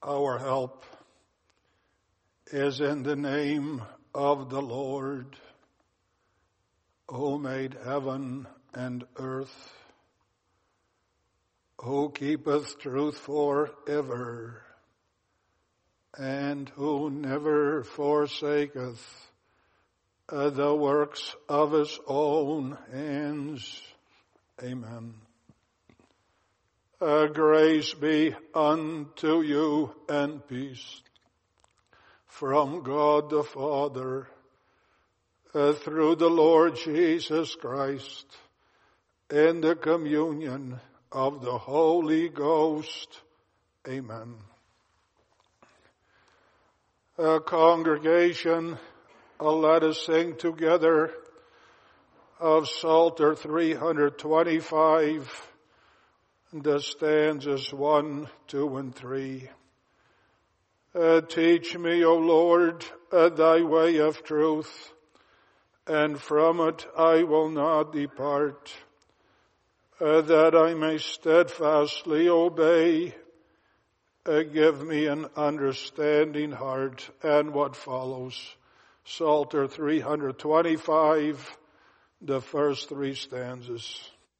Our help is in the name of the Lord, who made heaven and earth, who keepeth truth forever, and who never forsaketh the works of his own hands. Amen. Grace be unto you and peace from God the Father, through the Lord Jesus Christ, in the communion of the Holy Ghost. Amen. Congregation, let us sing together of Psalter 325, the stanzas 1, 2, and 3. Teach me, O Lord, thy way of truth, and from it I will not depart, that I may steadfastly obey. Give me an understanding heart. And what follows? Psalter 325, the first 3 stanzas.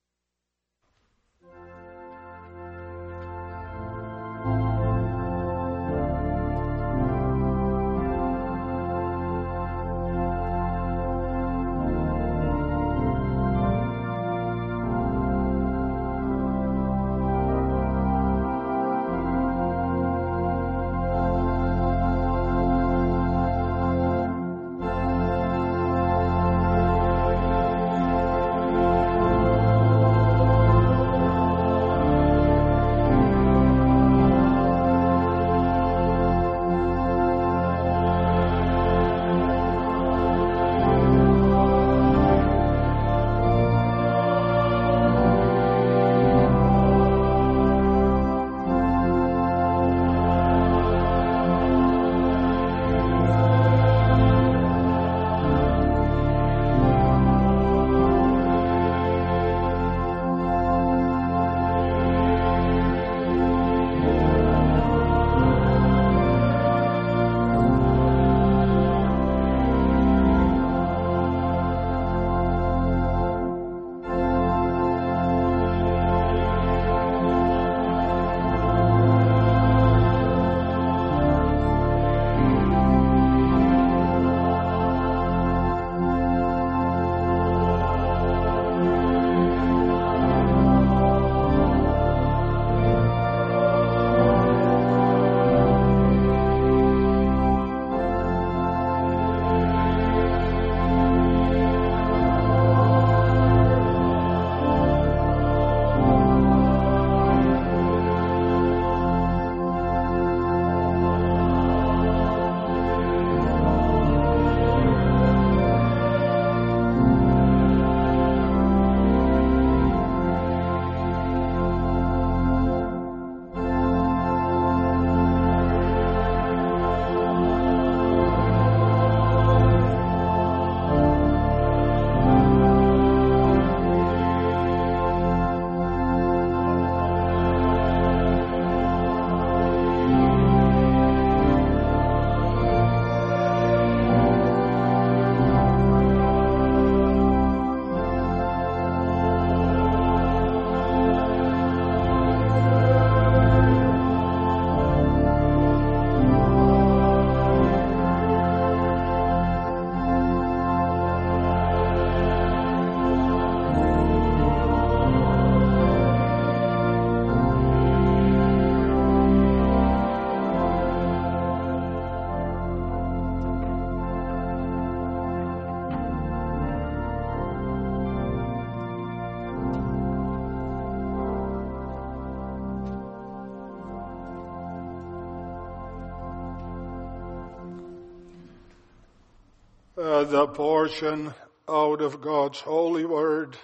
The portion out of God's holy word,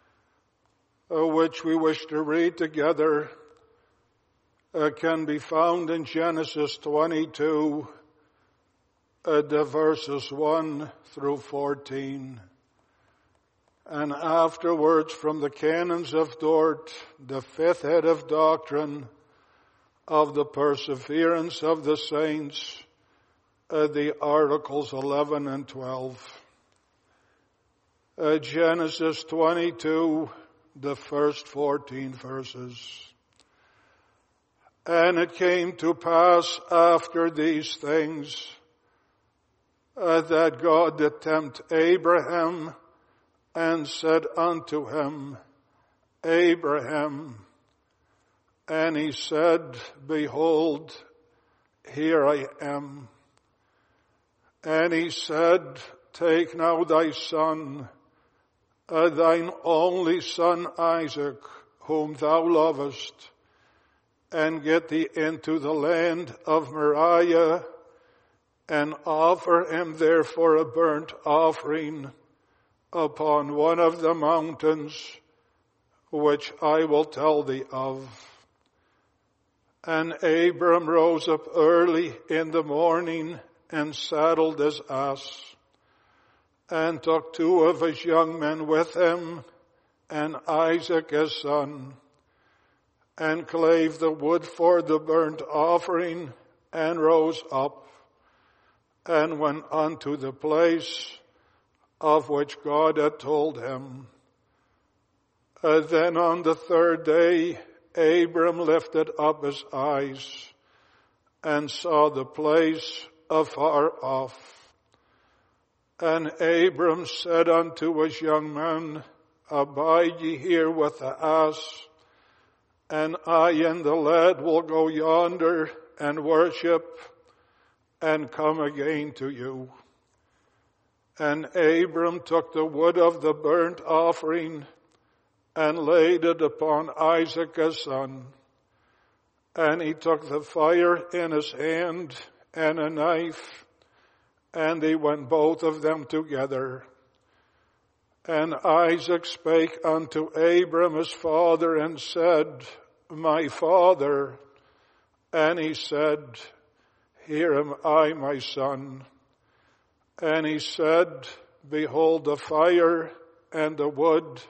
which we wish to read together, can be found in Genesis 22, the verses 1 through 14. And afterwards from the canons of Dort, the fifth head of doctrine, of the perseverance of the saints, the Articles 11 and 12. Genesis 22, the first 14 verses. And it came to pass after these things that God did tempt Abraham and said unto him, Abraham. And he said, Behold, here I am. And he said, Take now thy son, thine only son Isaac, whom thou lovest, and get thee into the land of Moriah, and offer him there for a burnt offering upon one of the mountains which I will tell thee of. And Abram rose up early in the morning and saddled his ass, and took 2 of his young men with him, and Isaac his son, and clave the wood for the burnt offering, and rose up, and went unto the place of which God had told him. Then on the 3rd day, Abram lifted up his eyes, and saw the place afar off. And Abram said unto his young men, Abide ye here with the ass, and I and the lad will go yonder and worship, and come again to you. And Abram took the wood of the burnt offering, and laid it upon Isaac his son. And he took the fire in his hand, and a knife, and they went both of them together. And Isaac spake unto Abram his father, and said, My father. And he said, Here am I, my son. And he said, Behold the fire and the wood,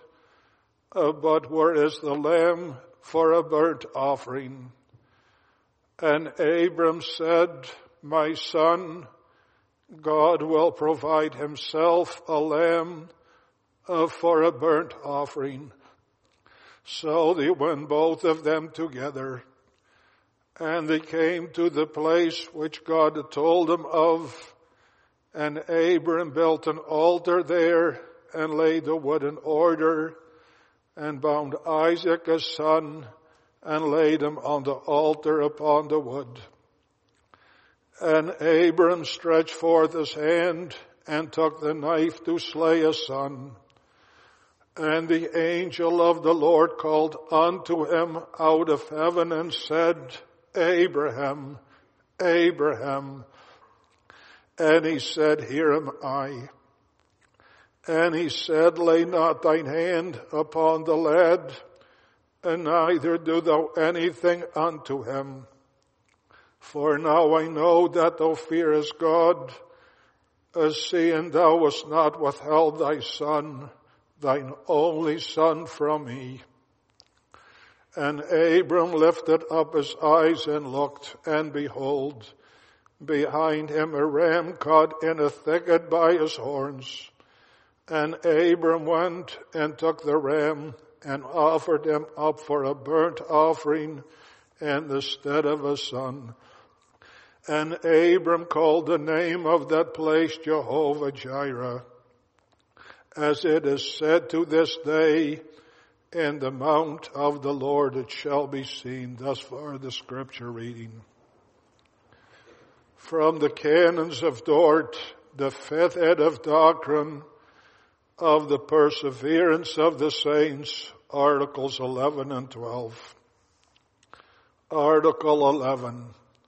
but where is the lamb for a burnt offering? And Abram said, My son, God will provide himself a lamb for a burnt offering. So they went both of them together, and they came to the place which God had told them of, and Abram built an altar there, and laid the wood in order, and bound Isaac his son, and laid him on the altar upon the wood. And Abram stretched forth his hand, and took the knife to slay his son. And the angel of the Lord called unto him out of heaven, and said, Abraham, Abraham. And he said, Here am I. And he said, Lay not thine hand upon the lad, and neither do thou anything unto him. For now I know that thou fearest God, seeing thou hast not withheld thy son, thine only son, from me. And Abram lifted up his eyes and looked, and behold, behind him a ram caught in a thicket by his horns. And Abram went and took the ram, and offered him up for a burnt offering in the stead of a son. And Abram called the name of that place Jehovah Jireh, as it is said to this day, In the mount of the Lord it shall be seen. Thus far the scripture reading. From the Canons of Dort, the 5th head of doctrine of the perseverance of the saints, Articles 11 and 12. Article 11.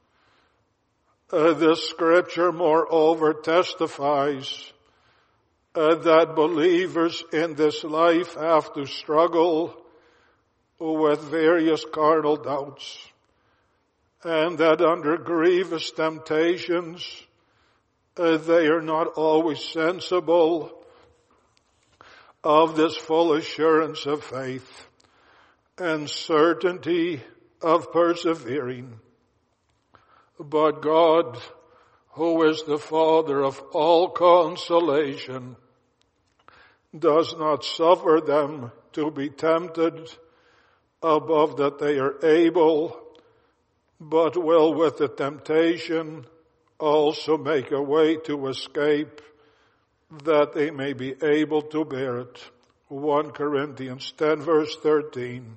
This scripture moreover testifies that believers in this life have to struggle with various carnal doubts, and that under grievous temptations they are not always sensible of this full assurance of faith and certainty of persevering. But God, who is the Father of all consolation, does not suffer them to be tempted above that they are able, but will with the temptation also make a way to escape, that they may be able to bear it. 1 Corinthians 10 verse 13.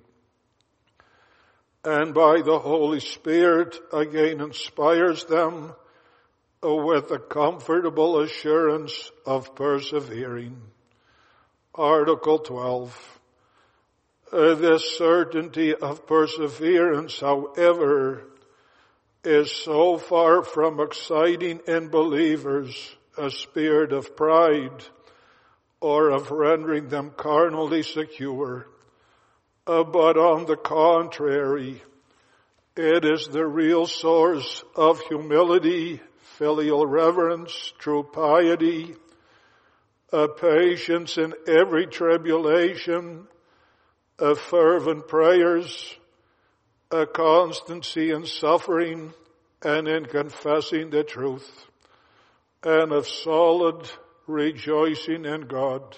And by the Holy Spirit again inspires them with a comfortable assurance of persevering. Article 12. This certainty of perseverance, however, is so far from exciting in believers a spirit of pride or of rendering them carnally secure. But on the contrary, it is the real source of humility, filial reverence, true piety, a patience in every tribulation, a fervent prayers, a constancy in suffering and in confessing the truth, and of solid rejoicing in God.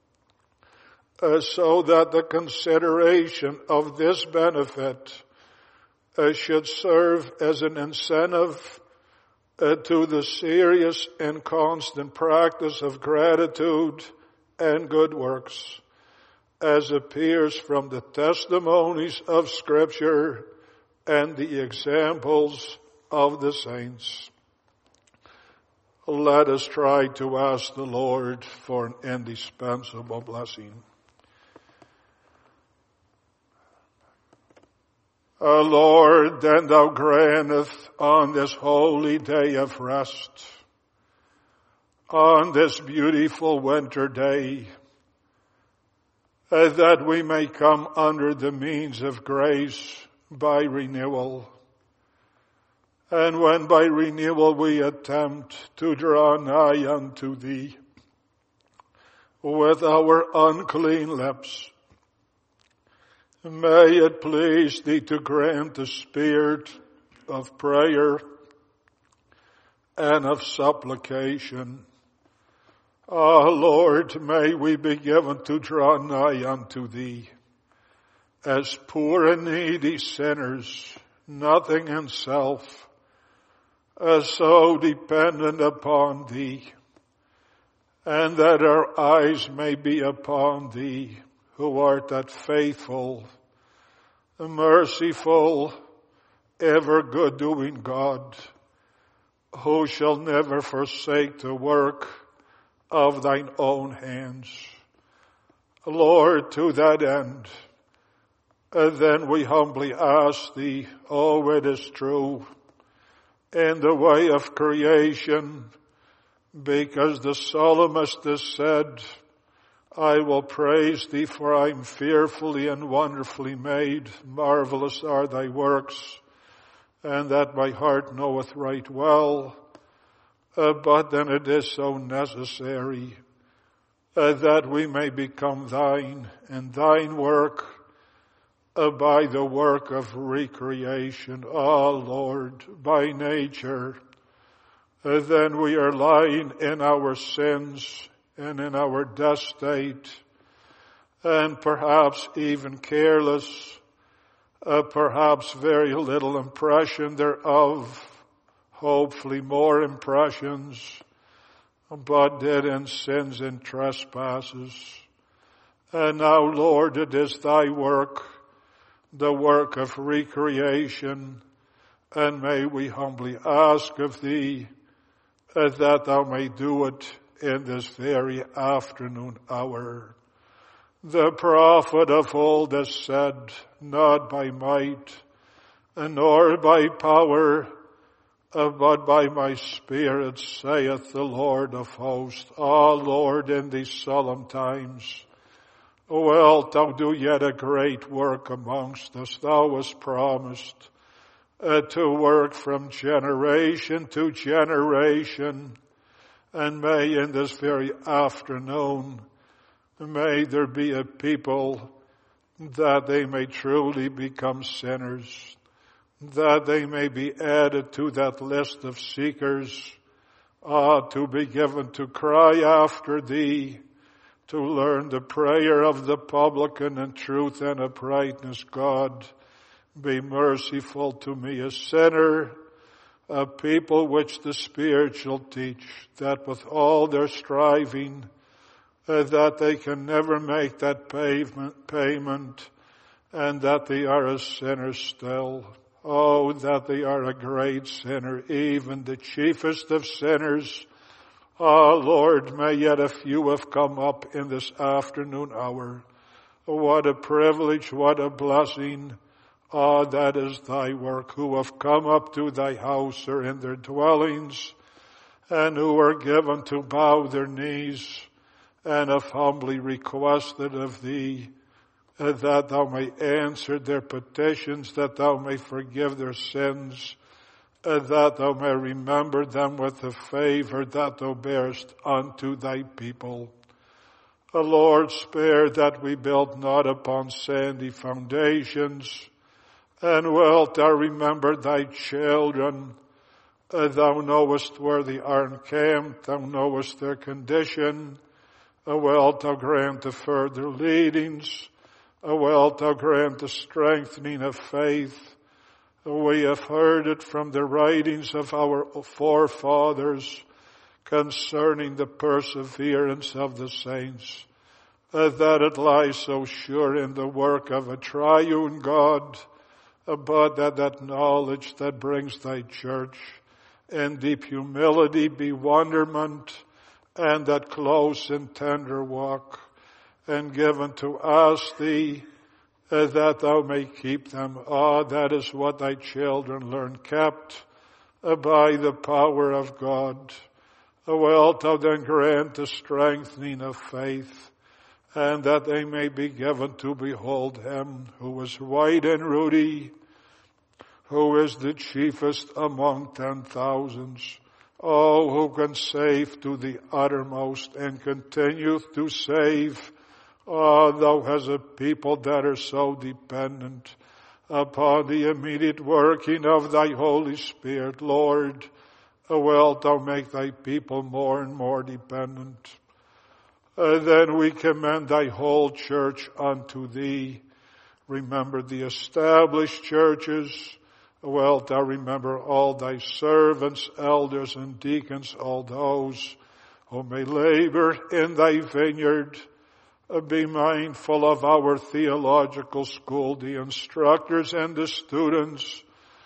So that the consideration of this benefit should serve as an incentive to the serious and constant practice of gratitude and good works, as appears from the testimonies of Scripture and the examples of the saints. Let us try to ask the Lord for an indispensable blessing. Lord, then thou grantest on this holy day of rest, on this beautiful winter day, that we may come under the means of grace by renewal. And when by renewal we attempt to draw nigh unto thee with our unclean lips, may it please thee to grant the spirit of prayer and of supplication. Lord, may we be given to draw nigh unto thee as poor and needy sinners, nothing in self, so dependent upon thee, and that our eyes may be upon thee, who art that faithful, merciful, ever good-doing God, who shall never forsake the work of thine own hands. Lord, to that end, then we humbly ask thee, it is true, in the way of creation, because the psalmist has said, I will praise thee, for I am fearfully and wonderfully made. Marvelous are thy works, and that my heart knoweth right well. But then it is so necessary that we may become thine, and thine work by the work of recreation. Lord, by nature, then we are lying in our sins and in our death state, and perhaps even careless, perhaps very little impression thereof, hopefully more impressions, but dead in sins and trespasses. And now, Lord, it is thy work, the work of recreation, and may we humbly ask of thee that thou may do it in this very afternoon hour. The prophet of old has said, not by might, nor by power, but by my Spirit, saith the Lord of hosts. Lord, in these solemn times, wilt thou do yet a great work amongst us. Thou hast promised to work from generation to generation. And may in this very afternoon, may there be a people that they may truly become sinners, that they may be added to that list of seekers, to be given to cry after thee, to learn the prayer of the publican in truth and uprightness. God, be merciful to me, a sinner, a people which the Spirit shall teach, that with all their striving, that they can never make that payment, and that they are a sinner still. Oh, that they are a great sinner, even the chiefest of sinners. Oh, Lord, may yet a few have come up in this afternoon hour. What a privilege, what a blessing. Oh, that is thy work, who have come up to thy house or in their dwellings, and who are given to bow their knees, and have humbly requested of thee, that thou may answer their petitions, that thou may forgive their sins, that thou may remember them with the favor that thou bearest unto thy people. O Lord, spare that we build not upon sandy foundations, and wilt thou remember thy children. Thou knowest where they are encamped, thou knowest their condition. Wilt thou grant the further leadings, wilt thou grant the strengthening of faith. We have heard it from the writings of our forefathers concerning the perseverance of the saints, that it lies so sure in the work of a triune God, but that knowledge that brings thy church in deep humility be wonderment, and that close and tender walk, and given to us thee, that thou may keep them. That is what thy children learn, kept by the power of God. Wilt thou then grant the strengthening of faith, and that they may be given to behold him who is white and ruddy, who is the chiefest among 10,000s. Oh, who can save to the uttermost and continueth to save. Thou hast a people that are so dependent upon the immediate working of thy Holy Spirit. Lord, wilt thou make thy people more and more dependent. Then we commend thy whole church unto thee. Remember the established churches. Wilt thou remember all thy servants, elders, and deacons, all those who may labor in thy vineyard. Be mindful of our theological school, the instructors and the students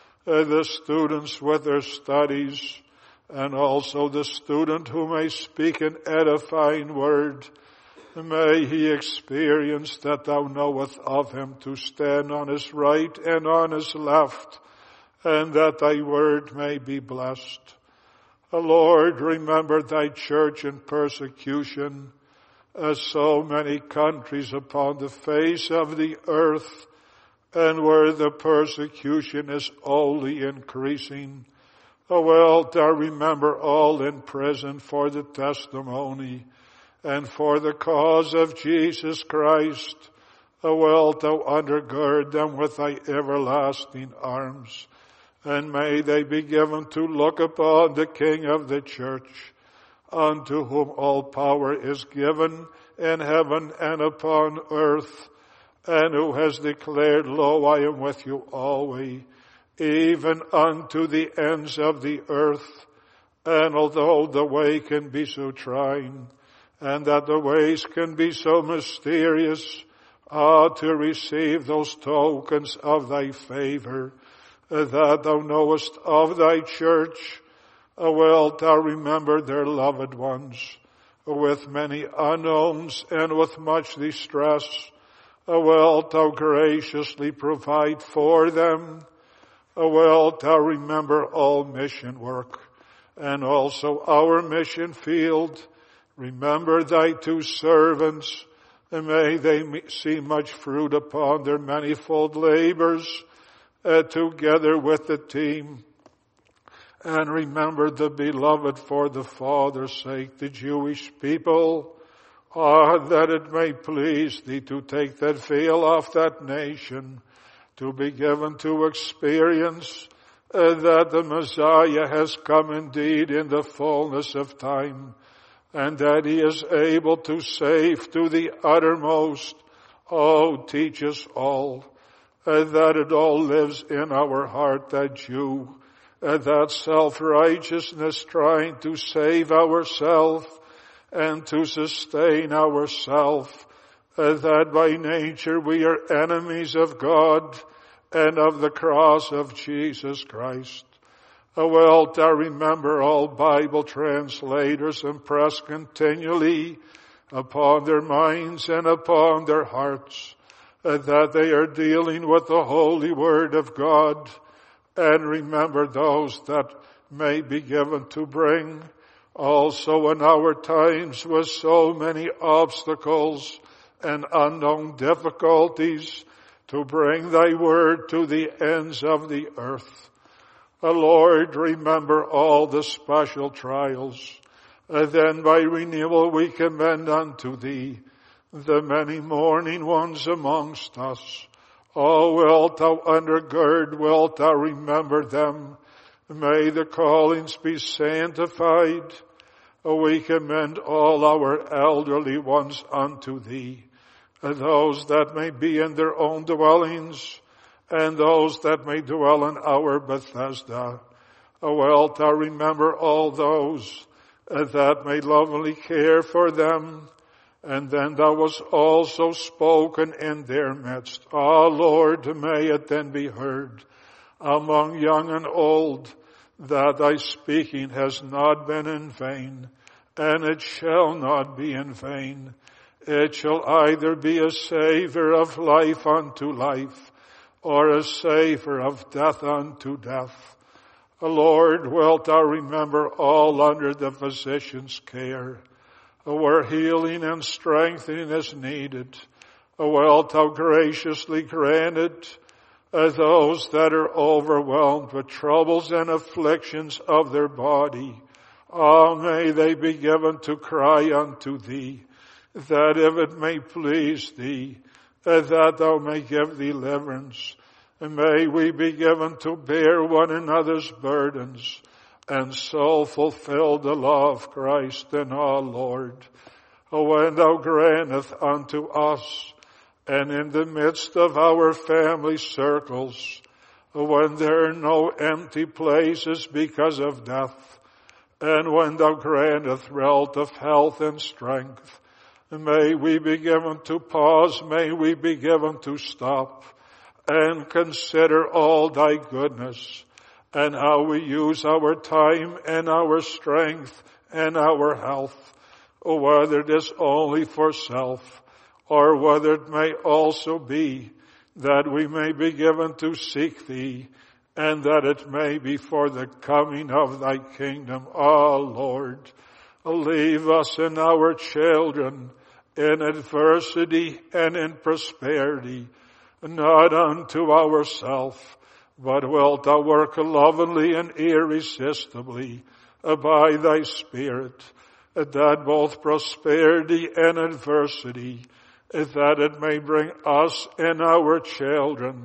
with their studies, and also the student who may speak an edifying word. May he experience that thou knowest of him to stand on his right and on his left, and that thy word may be blessed. Lord, remember thy church in persecution, as so many countries upon the face of the earth, and where the persecution is only increasing. Wilt thou remember all in prison for the testimony and for the cause of Jesus Christ. Wilt thou undergird them with thy everlasting arms, and may they be given to look upon the King of the church, unto whom all power is given in heaven and upon earth, and who has declared, Lo, I am with you always, even unto the ends of the earth. And although the way can be so trying, and that the ways can be so mysterious, to receive those tokens of thy favor, that thou knowest of thy church, wilt thou remember their loved ones with many unknowns and with much distress. Wilt thou graciously provide for them. Wilt thou remember all mission work and also our mission field. Remember thy two servants, and may they see much fruit upon their manifold labors, together with the team. And remember the beloved for the Father's sake, the Jewish people, that it may please thee to take that veil off that nation, to be given to experience that the Messiah has come indeed in the fullness of time, and that he is able to save to the uttermost. Oh, teach us all that it all lives in our heart, that you, that self-righteousness trying to save ourselves and to sustain ourselves, that by nature we are enemies of God and of the cross of Jesus Christ. Wilt thou remember all Bible translators and press continually upon their minds and upon their hearts that they are dealing with the holy word of God, and remember those that may be given to bring also in our times with so many obstacles and unknown difficulties to bring thy word to the ends of the earth. Lord, remember all the special trials. Then by renewal we commend unto thee the many mourning ones amongst us. Oh, wilt thou undergird, wilt thou remember them? May the callings be sanctified. We commend all our elderly ones unto thee, those that may be in their own dwellings, and those that may dwell in our Bethesda. Wilt thou remember all those that may lovingly care for them, and then thou wast also spoken in their midst. Lord, may it then be heard among young and old that thy speaking has not been in vain, and it shall not be in vain. It shall either be a savor of life unto life, or a savor of death unto death. Lord, wilt thou remember all under the physician's care, where healing and strengthening is needed. Wilt thou graciously grant it those that are overwhelmed with troubles and afflictions of their body. May they be given to cry unto thee, that if it may please thee, that thou may give deliverance. May we be given to bear one another's burdens, and so fulfill the law of Christ in our Lord. When thou grantest unto us, and in the midst of our family circles, when there are no empty places because of death, and when thou grantest relative health and strength, may we be given to pause, may we be given to stop, and consider all thy goodness, and how we use our time and our strength and our health, whether it is only for self, or whether it may also be that we may be given to seek thee, and that it may be for the coming of thy kingdom. Lord, leave us and our children in adversity and in prosperity, not unto ourselves, but wilt thou work lovingly and irresistibly by thy Spirit, that both prosperity and adversity, that it may bring us and our children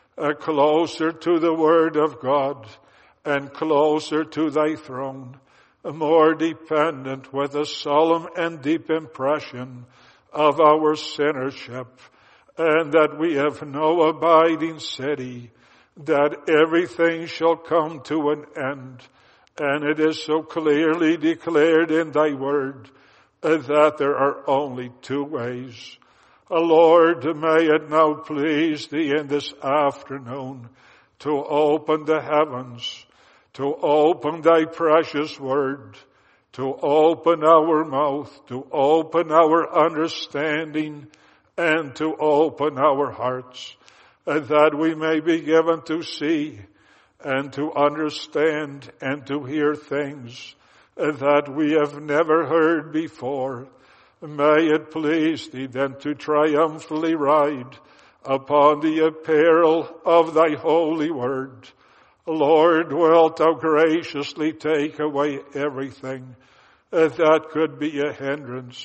closer to the Word of God and closer to thy throne, more dependent with a solemn and deep impression of our sinnership, and that we have no abiding city, that everything shall come to an end. And it is so clearly declared in thy word that there are only two ways. Lord, may it now please thee in this afternoon to open the heavens, to open thy precious word, to open our mouth, to open our understanding, and to open our hearts, that we may be given to see and to understand and to hear things that we have never heard before. May it please thee then to triumphantly ride upon the apparel of thy holy word. Lord, wilt thou graciously take away everything that could be a hindrance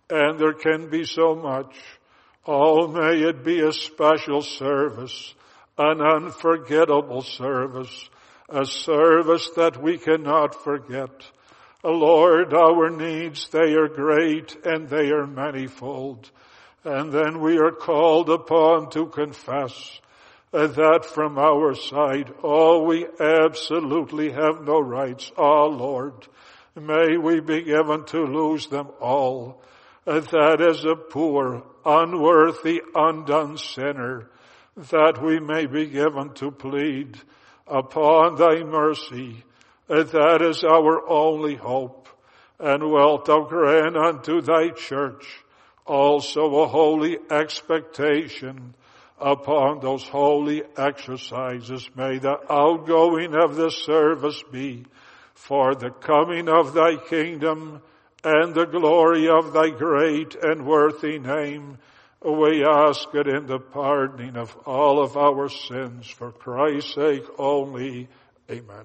and there can be so much. Oh, may it be a special service, an unforgettable service, a service that we cannot forget. Lord, our needs, they are great and they are manifold. And then we are called upon to confess that from our side, we absolutely have no rights. Lord, may we be given to lose them all. That as a poor, unworthy, undone sinner, that we may be given to plead upon thy mercy. That is our only hope. And wilt thou grant unto thy church also a holy expectation upon those holy exercises. May the outgoing of the service be for the coming of thy kingdom and the glory of thy great and worthy name. We ask it in the pardoning of all of our sins for Christ's sake only. Amen.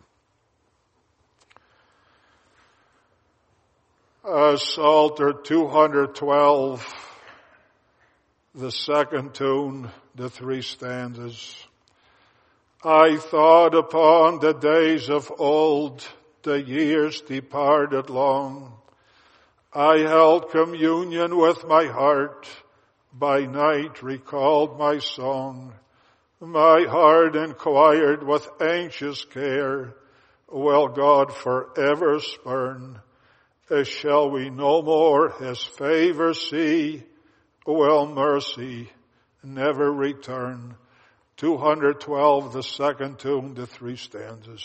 Psalter 212, the second tune, the 3 stanzas. I thought upon the days of old, the years departed long. I held communion with my heart, by night recalled my song. My heart inquired with anxious care, will God forever spurn? Shall we no more his favor see? Will mercy never return? 212, the second tune, the 3 stanzas.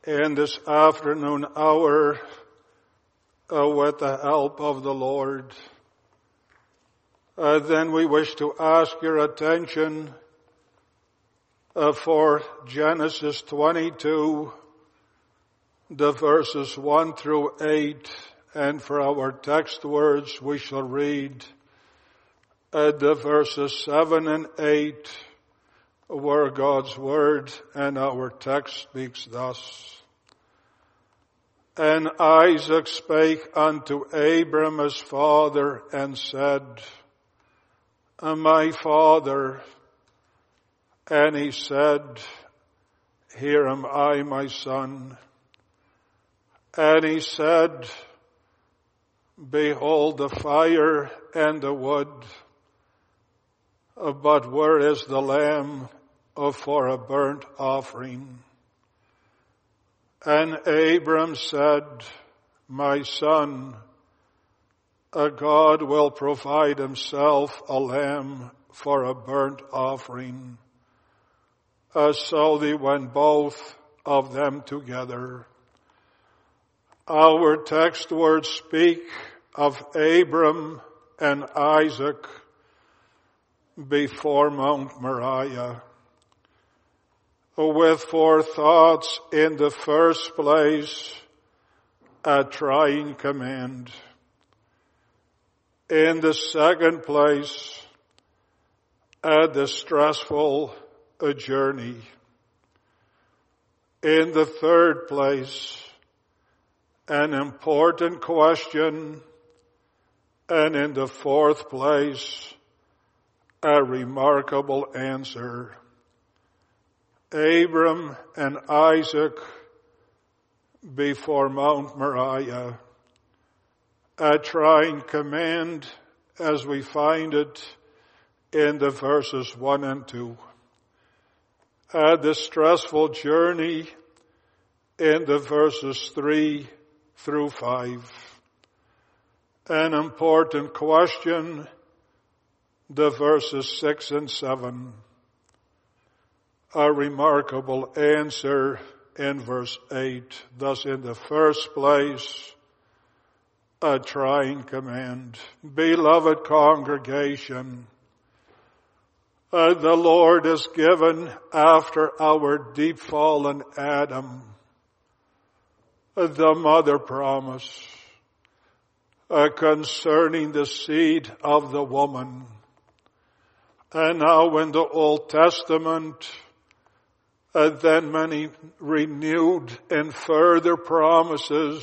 in this afternoon hour with the help of the Lord. Then we wish to ask your attention for Genesis 22, the verses 1 through 8, and for our text words we shall read the verses 7 and 8, where God's word and our text speaks thus. And Isaac spake unto Abram his father and said, My father. And he said, Here am I, my son. And he said, Behold the fire and the wood, but where is the lamb for a burnt offering? And Abram said, My son, God will provide himself a lamb for a burnt offering. So they went both of them together. Our text words speak of Abram and Isaac before Mount Moriah, with four thoughts. In the first place, a trying command. In the second place, a distressful journey. In the third place, an important question. And in the fourth place, a remarkable answer. Abram and Isaac before Mount Moriah. A trying command as we find it in the verses 1 and 2. A distressful journey in the verses 3 through 5. An important question, the verses 6 and 7. A remarkable answer in verse 8. Thus, in the first place, a trying command. Beloved congregation, the Lord has given after our deep fallen Adam the mother promise concerning the seed of the woman. And now in the Old Testament, then many renewed and further promises,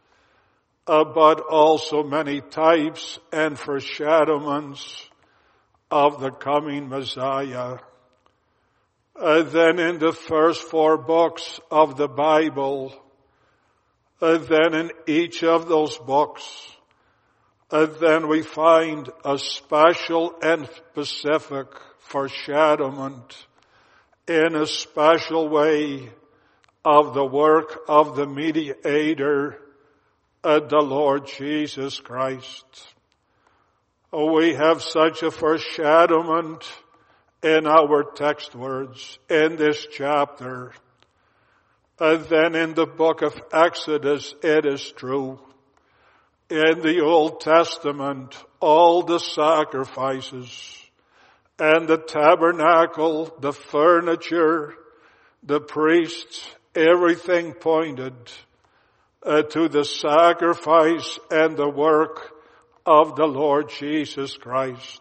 but also many types and foreshadowments of the coming Messiah. Then in the first 4 books of the Bible, then in each of those books, then we find a special and specific foreshadowment in a special way of the work of the mediator, the Lord Jesus Christ. We have such a foreshadowment in our text words in this chapter. Then in the book of Exodus, it is true. In the Old Testament, all the sacrifices and the tabernacle, the furniture, the priests, everything pointed to the sacrifice and the work of the Lord Jesus Christ.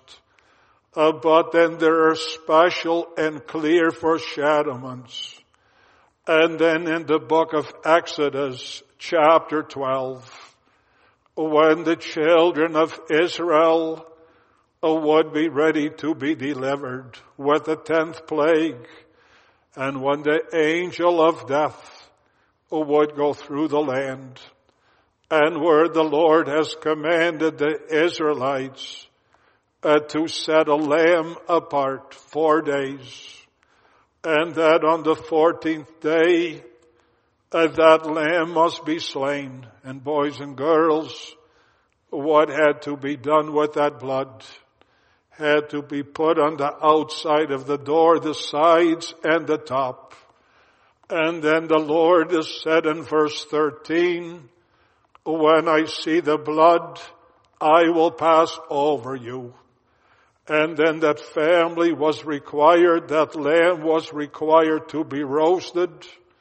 But then there are special and clear foreshadowments. And then in the book of Exodus, chapter 12, when the children of Israel would be ready to be delivered with the 10th plague, and when the angel of death would go through the land, and where the Lord has commanded the Israelites to set a lamb apart 4 days, and that on the 14th day that lamb must be slain. And boys and girls, what had to be done with that blood had to be put on the outside of the door, the sides and the top. And then the Lord has said in verse 13, when I see the blood, I will pass over you. And then that family was required, that lamb was required to be roasted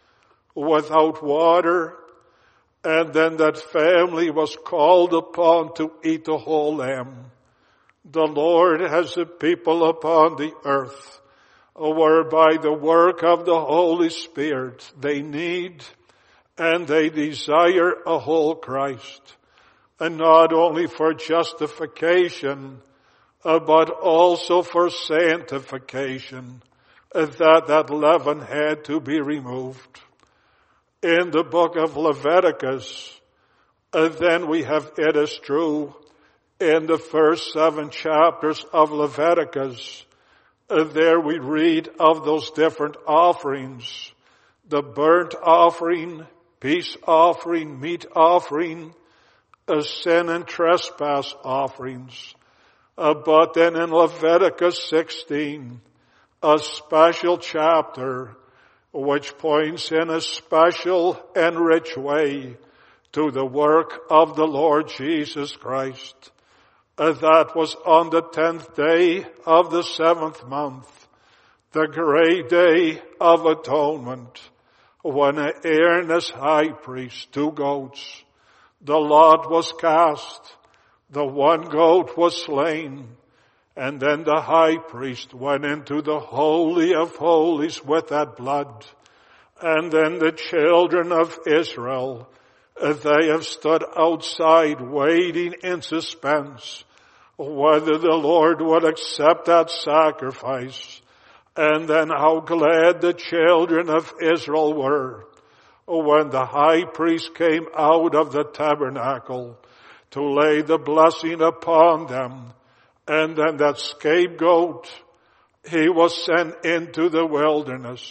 without water. And then that family was called upon to eat the whole lamb. The Lord has a people upon the earth whereby the work of the Holy Spirit they need and they desire a whole Christ. And not only for justification, but also for sanctification, that leaven had to be removed. In the book of Leviticus, then we have, it is true, in the first 7 chapters of Leviticus, there we read of those different offerings, the burnt offering, peace offering, meat offering, sin and trespass offerings. But then in Leviticus 16, a special chapter which points in a special and rich way to the work of the Lord Jesus Christ. That was on the 10th day of the 7th month, the great day of atonement, when Aaron as high priest, 2 goats, the lot was cast, the 1 goat was slain, and then the high priest went into the Holy of Holies with that blood. And then the children of Israel, they have stood outside waiting in suspense whether the Lord would accept that sacrifice. And then how glad the children of Israel were when the high priest came out of the tabernacle to lay the blessing upon them. And then that scapegoat, he was sent into the wilderness.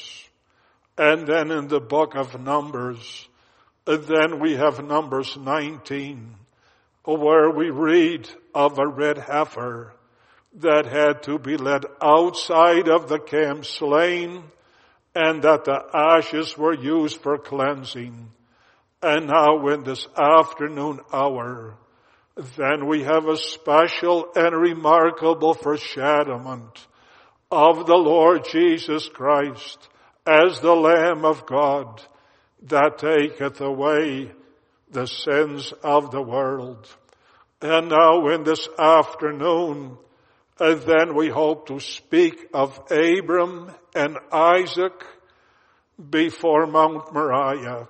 And then in the book of Numbers, then we have Numbers 19, where we read of a red heifer that had to be led outside of the camp slain, and that the ashes were used for cleansing. And now in this afternoon hour, then we have a special and remarkable foreshadowment of the Lord Jesus Christ as the Lamb of God that taketh away the sins of the world. And now in this afternoon, then we hope to speak of Abram and Isaac before Mount Moriah,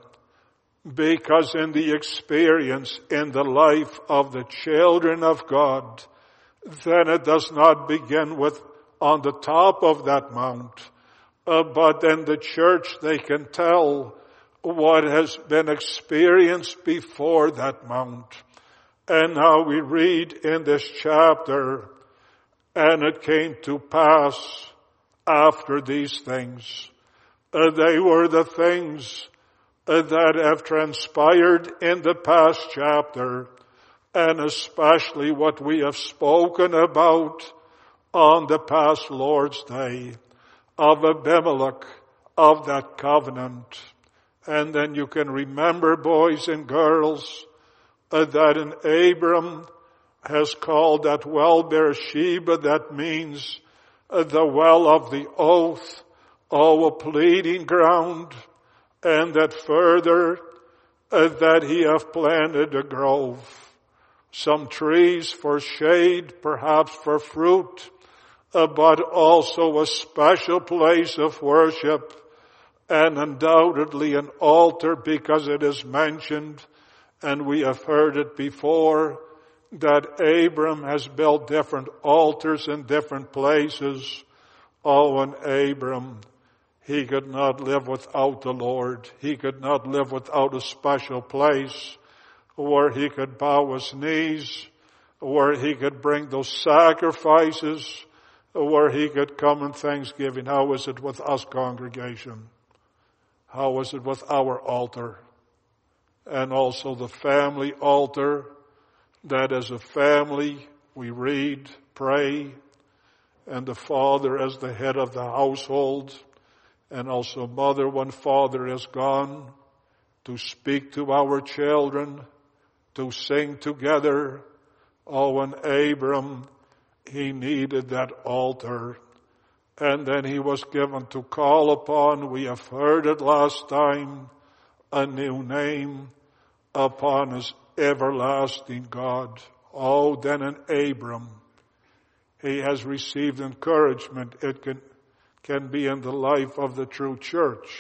because in the experience in the life of the children of God, then it does not begin with on the top of that mount, but then the church, they can tell what has been experienced before that mount. And now we read in this chapter, and it came to pass after these things. They were the things that have transpired in the past chapter, and especially what we have spoken about on the past Lord's Day of Abimelech, of that covenant. And then you can remember, boys and girls, that in Abram has called that well Beersheba, that means the well of the oath, a pleading ground, and that further that he hath planted a grove, some trees for shade, perhaps for fruit, but also a special place of worship, and undoubtedly an altar, because it is mentioned, and we have heard it before, that Abram has built different altars in different places. Oh, and Abram, he could not live without the Lord. He could not live without a special place where he could bow his knees, where he could bring those sacrifices, where he could come in thanksgiving. How is it with us, congregation? How is it with our altar? And also the family altar, that as a family we read, pray, and the father as the head of the household, and also mother when father is gone, to speak to our children, to sing together. Oh, and Abram, he needed that altar. And then he was given to call upon, we have heard it last time, a new name upon his everlasting God. Oh, then in Abram, he has received encouragement. It can be in the life of the true church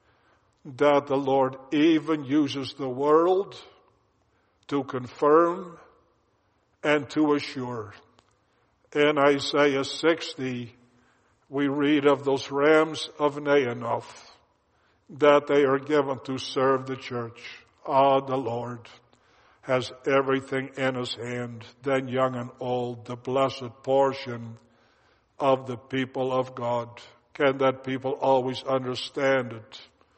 that the Lord even uses the world to confirm and to assure. In Isaiah 60, we read of those rams of Naioth, that they are given to serve the church. Ah, the Lord has everything in his hand, then young and old, the blessed portion of the people of God. Can that people always understand it?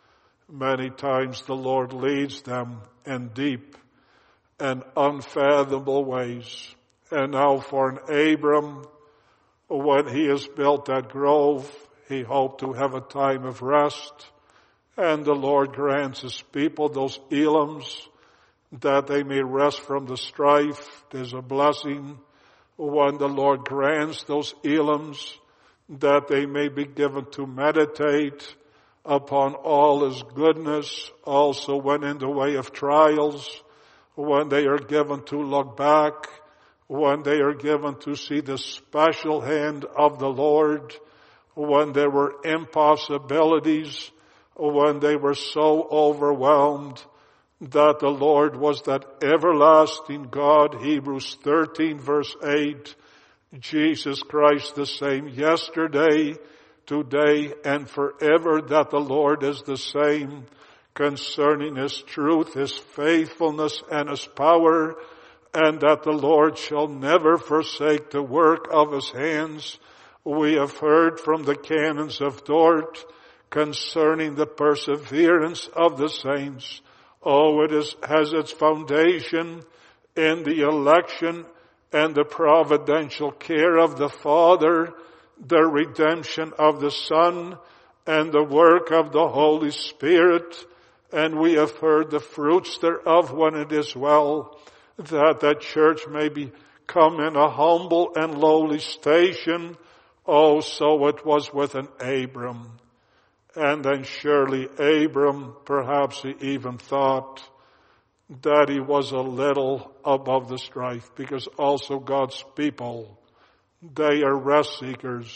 Many times the Lord leads them in deep and unfathomable ways. And now for an Abram, when he has built that grove, he hoped to have a time of rest. And the Lord grants his people those Elams, that they may rest from the strife. There's a blessing when the Lord grants those Elams, that they may be given to meditate upon all his goodness. Also when in the way of trials, when they are given to look back, when they are given to see the special hand of the Lord, when there were impossibilities, when they were so overwhelmed, that the Lord was that everlasting God. Hebrews 13 verse 8, Jesus Christ the same yesterday, today, and forever, that the Lord is the same concerning his truth, his faithfulness, and his power, and that the Lord shall never forsake the work of his hands. We have heard from the canons of Dort concerning the perseverance of the saints. Oh, it has its foundation in the election and the providential care of the Father, the redemption of the Son, and the work of the Holy Spirit. And we have heard the fruits thereof when it is well, that the church may become in a humble and lowly station. Oh, so it was with an Abram. And then surely Abram, perhaps he even thought that he was a little above the strife, because also God's people, they are rest seekers.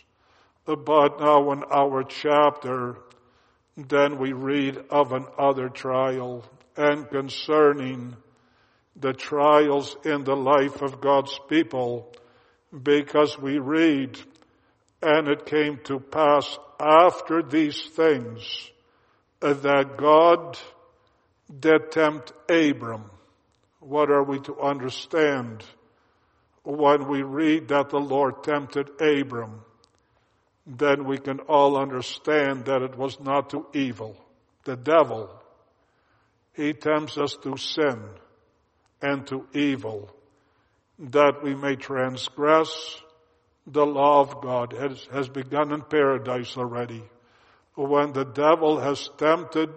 But now in our chapter, then we read of another trial, and concerning the trials in the life of God's people, because we read, and it came to pass after these things that God did tempt Abram. What are we to understand when we read that the Lord tempted Abram? Then we can all understand that it was not to evil. The devil, he tempts us to sin and to evil, that we may transgress the law of God. Has begun in paradise already, when the devil has tempted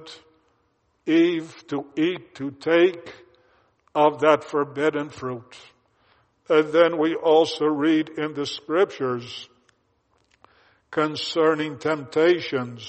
Eve to eat, to take of that forbidden fruit. And then we also read in the scriptures concerning temptations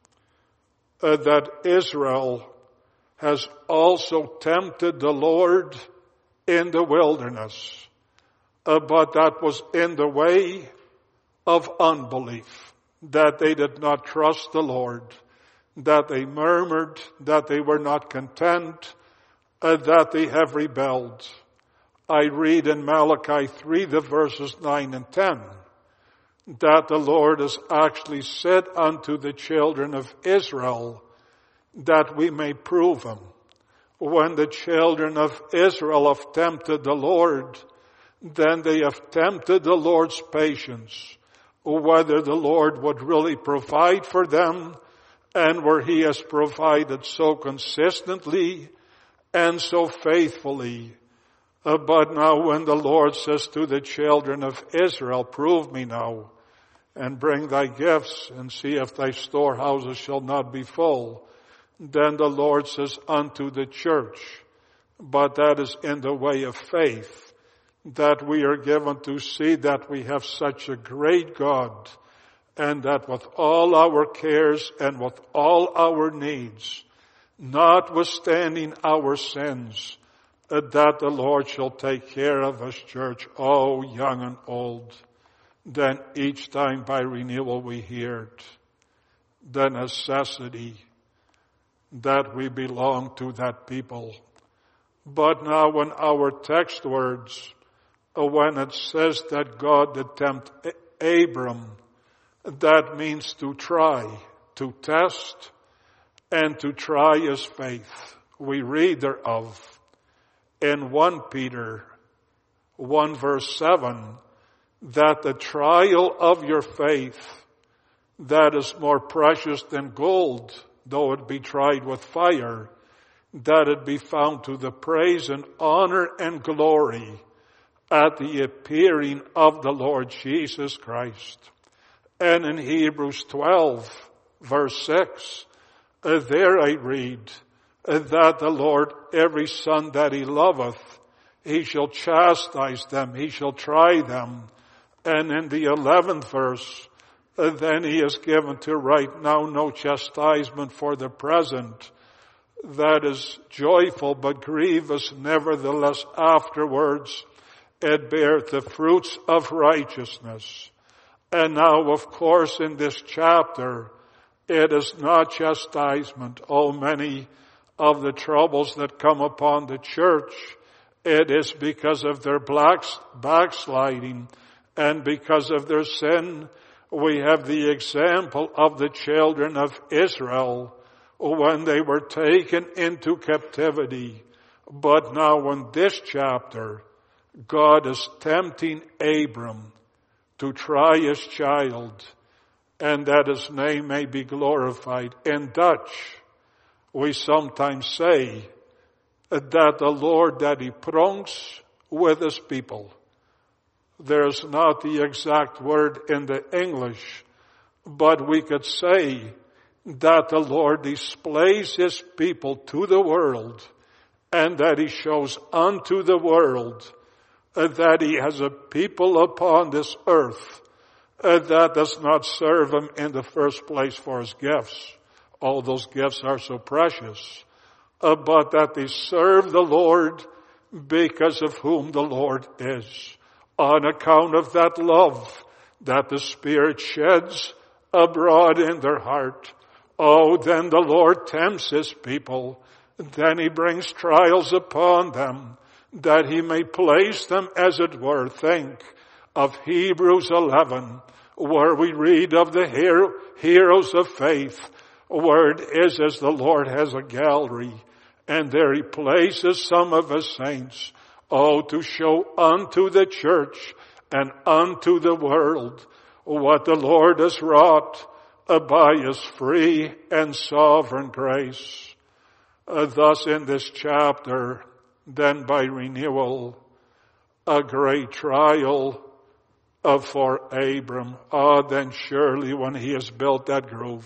that Israel has also tempted the Lord in the wilderness. But that was in the way of unbelief, that they did not trust the Lord, that they murmured, that they were not content, that they have rebelled. I read in Malachi 3, the verses 9 and 10, that the Lord has actually said unto the children of Israel, that we may prove him. When the children of Israel have tempted the Lord, then they have tempted the Lord's patience, whether the Lord would really provide for them, and where he has provided so consistently and so faithfully. But now when the Lord says to the children of Israel, prove me now, and bring thy gifts, and see if thy storehouses shall not be full. Then the Lord says unto the church, but that is in the way of faith, that we are given to see that we have such a great God, and that with all our cares and with all our needs, notwithstanding our sins, that the Lord shall take care of us, church, oh, young and old. Then each time by renewal we hear it, the necessity that we belong to that people. But now when our text words, when it says that God did tempt Abram, that means to try, to test, and to try his faith. We read thereof in 1 Peter 1 verse 7, that the trial of your faith, that is more precious than gold, though it be tried with fire, that it be found to the praise and honor and glory at the appearing of the Lord Jesus Christ. And in Hebrews 12 verse 6, there I read that the Lord, every son that he loveth, he shall chastise them, he shall try them. And in the 11th verse, then he is given to right now no chastisement for the present, that is joyful but grievous, nevertheless afterwards it beareth the fruits of righteousness. And now, of course, in this chapter, it is not chastisement. Oh, many of the troubles that come upon the church, it is because of their backsliding and because of their sin. We have the example of the children of Israel when they were taken into captivity. But now in this chapter, God is tempting Abram to try his child, and that his name may be glorified. In Dutch, we sometimes say that the Lord, that he pronks with his people. There's not the exact word in the English, but we could say that the Lord displays his people to the world, and that he shows unto the world that he has a people upon this earth that does not serve him in the first place for his gifts. All those gifts are so precious, but that they serve the Lord because of whom the Lord is, on account of that love that the Spirit sheds abroad in their heart. Oh, then the Lord tempts his people. Then he brings trials upon them, that he may place them, as it were. Think of Hebrews 11, where we read of the heroes of faith, where it is as the Lord has a gallery, and there he places some of his saints, to show unto the church and unto the world what the Lord has wrought by his free and sovereign grace. Thus in this chapter, then by renewal, a great trial for Abram. Then surely when he has built that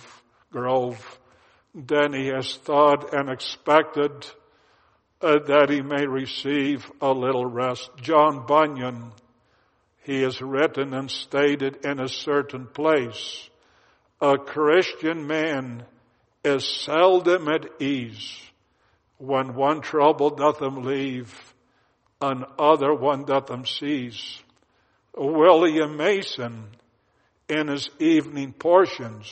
grove, then he has thought and expected that he may receive a little rest. John Bunyan, he has written and stated in a certain place, a Christian man is seldom at ease when one trouble doth him leave, another one doth him seize. William Mason, in his evening portions,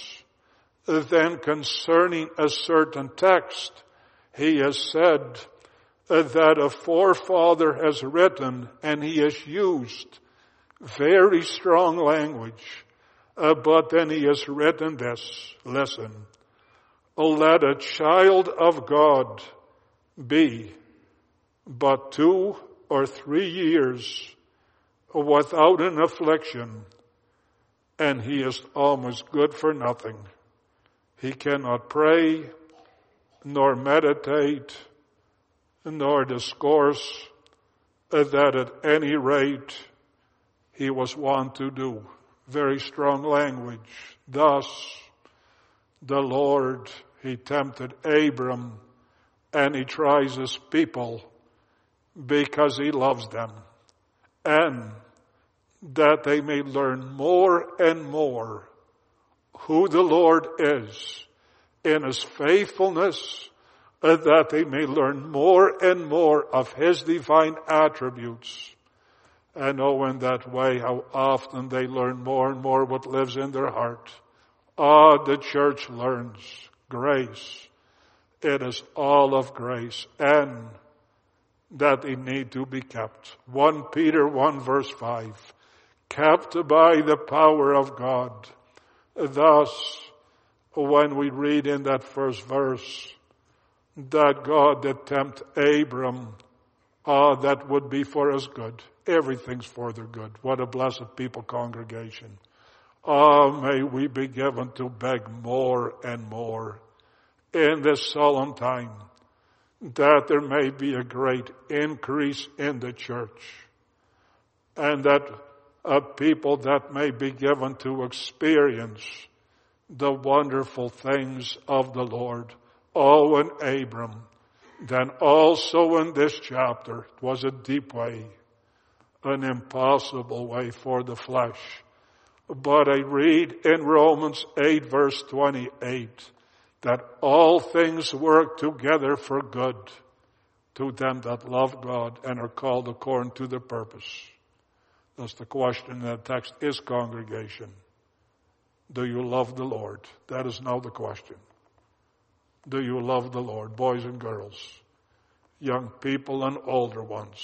then concerning a certain text, he has said that a forefather has written, and he has used very strong language, but then he has written this, listen, let a child of God be but 2 or 3 years without an affliction, and he is almost good for nothing. He cannot pray, nor meditate, nor discourse, that at any rate he was wont to do. Very strong language. Thus, the Lord, he tempted Abram, and he tries his people because he loves them, and that they may learn more and more who the Lord is in his faithfulness, that they may learn more and more of his divine attributes, and know in that way how often they learn more and more what lives in their heart. The church learns grace. It is all of grace, and that they need to be kept. 1 Peter 1 verse 5, kept by the power of God. Thus, when we read in that first verse that God did tempt Abram, that would be for his good. Everything's for their good. What a blessed people congregation. May we be given to beg more and more in this solemn time, that there may be a great increase in the church, and that people that may be given to experience the wonderful things of the Lord. In Abram, then also in this chapter, it was a deep way, an impossible way for the flesh. But I read in Romans 8 verse 28, that all things work together for good to them that love God and are called according to the purpose. That's the question in that text. Is congregation, do you love the Lord? That is now the question. Do you love the Lord, boys and girls, young people and older ones?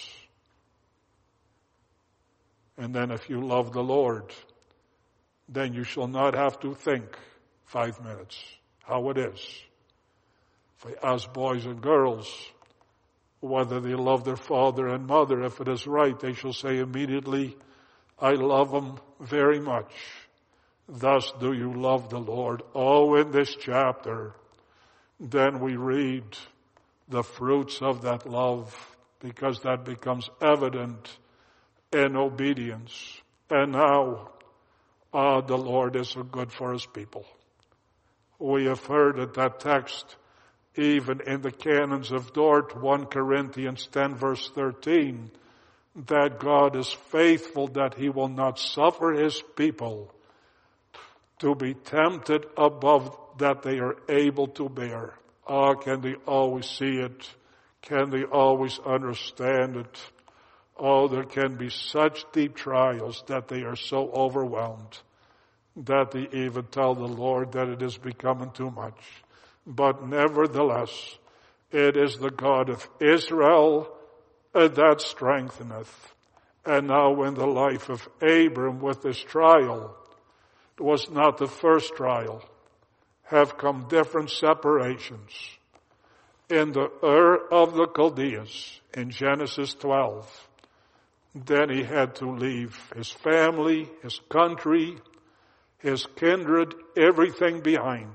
And then if you love the Lord, then you shall not have to think 5 minutes how it is. If I ask boys and girls whether they love their father and mother, if it is right, they shall say immediately, I love them very much. Thus do you love the Lord. In this chapter, then we read the fruits of that love, because that becomes evident in obedience. And now, the Lord is so good for his people. We have heard that text even in the canons of Dort, 1 Corinthians 10 verse 13, that God is faithful, that he will not suffer his people to be tempted above that they are able to bear. Can they always see it? Can they always understand it? There can be such deep trials that they are so overwhelmed that they even tell the Lord that it is becoming too much. But nevertheless, it is the God of Israel that strengtheneth. And now in the life of Abram with this trial, it was not the first trial. Have come different separations. In the Ur of the Chaldeans, in Genesis 12, then he had to leave his family, his country, his kindred, everything behind.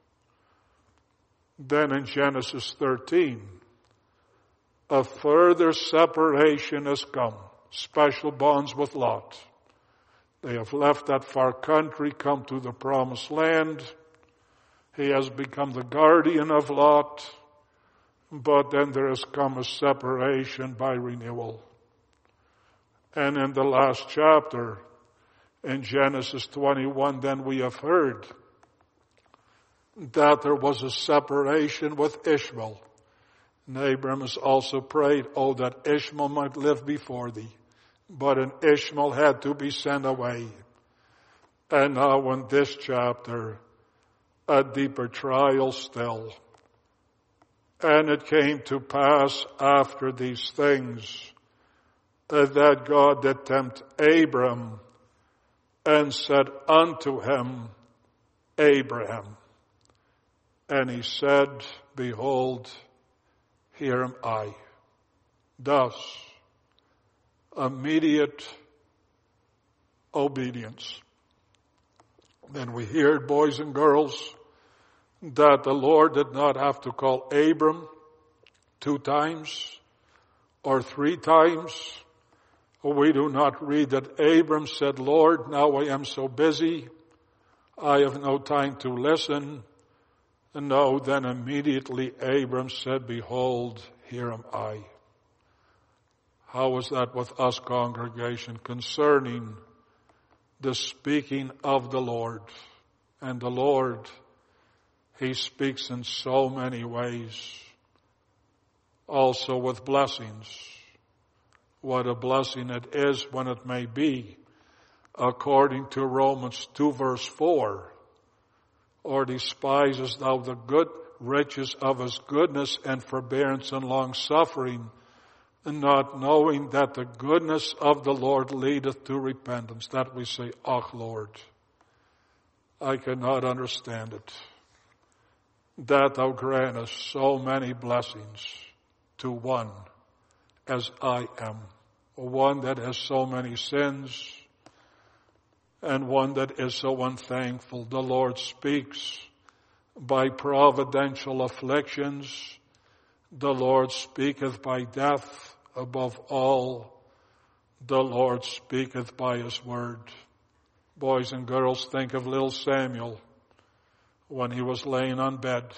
Then in Genesis 13, a further separation has come. Special bonds with Lot. They have left that far country, come to the promised land. He has become the guardian of Lot. But then there has come a separation by renewal. And in the last chapter, in Genesis 21, then we have heard that there was a separation with Ishmael. And Abram has also prayed, that Ishmael might live before thee. But an Ishmael had to be sent away. And now in this chapter, a deeper trial still. And it came to pass after these things that God did tempt Abram and said unto him, Abraham. And he said, behold, here am I. Thus, immediate obedience. Then we hear, boys and girls, that the Lord did not have to call Abram 2 times or 3 times. We do not read that Abram said, Lord, now I am so busy, I have no time to listen. And no, then immediately Abram said, behold, here am I. How is that with us, congregation, concerning the speaking of the Lord? And the Lord, He speaks in so many ways, also with blessings. What a blessing it is when it may be, according to Romans 2 verse 4, or despisest thou the good riches of His goodness and forbearance and long suffering, and not knowing that the goodness of the Lord leadeth to repentance. That we say, "Ach, Lord, I cannot understand it, that thou grantest so many blessings to one as I am, one that has so many sins, and one that is so unthankful." The Lord speaks by providential afflictions. The Lord speaketh by death. Above all, the Lord speaketh by His word. Boys and girls, think of little Samuel when he was laying on bed.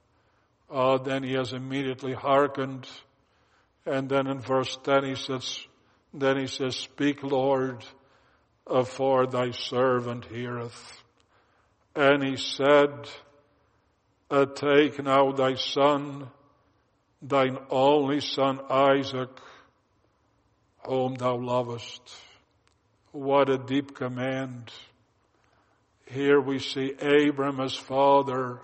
Then he has immediately hearkened. And then in verse 10 he says, "Speak, Lord, for thy servant heareth." And he said, "Take now thy son, thine only son Isaac, whom thou lovest." What a deep command. Here we see Abram, his father,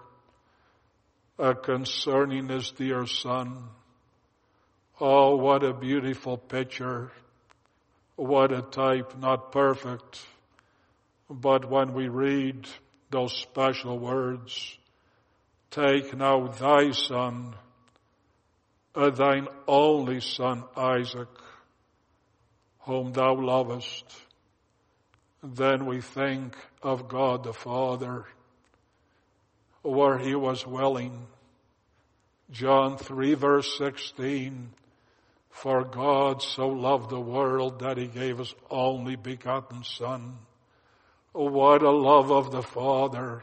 concerning his dear son. Oh, what a beautiful picture. What a type, not perfect. But when we read those special words, "Take now thy son, thine only son Isaac, whom thou lovest," then we think of God the Father, where He was willing. John 3 verse 16, "For God so loved the world that He gave His only begotten Son." What a love of the Father.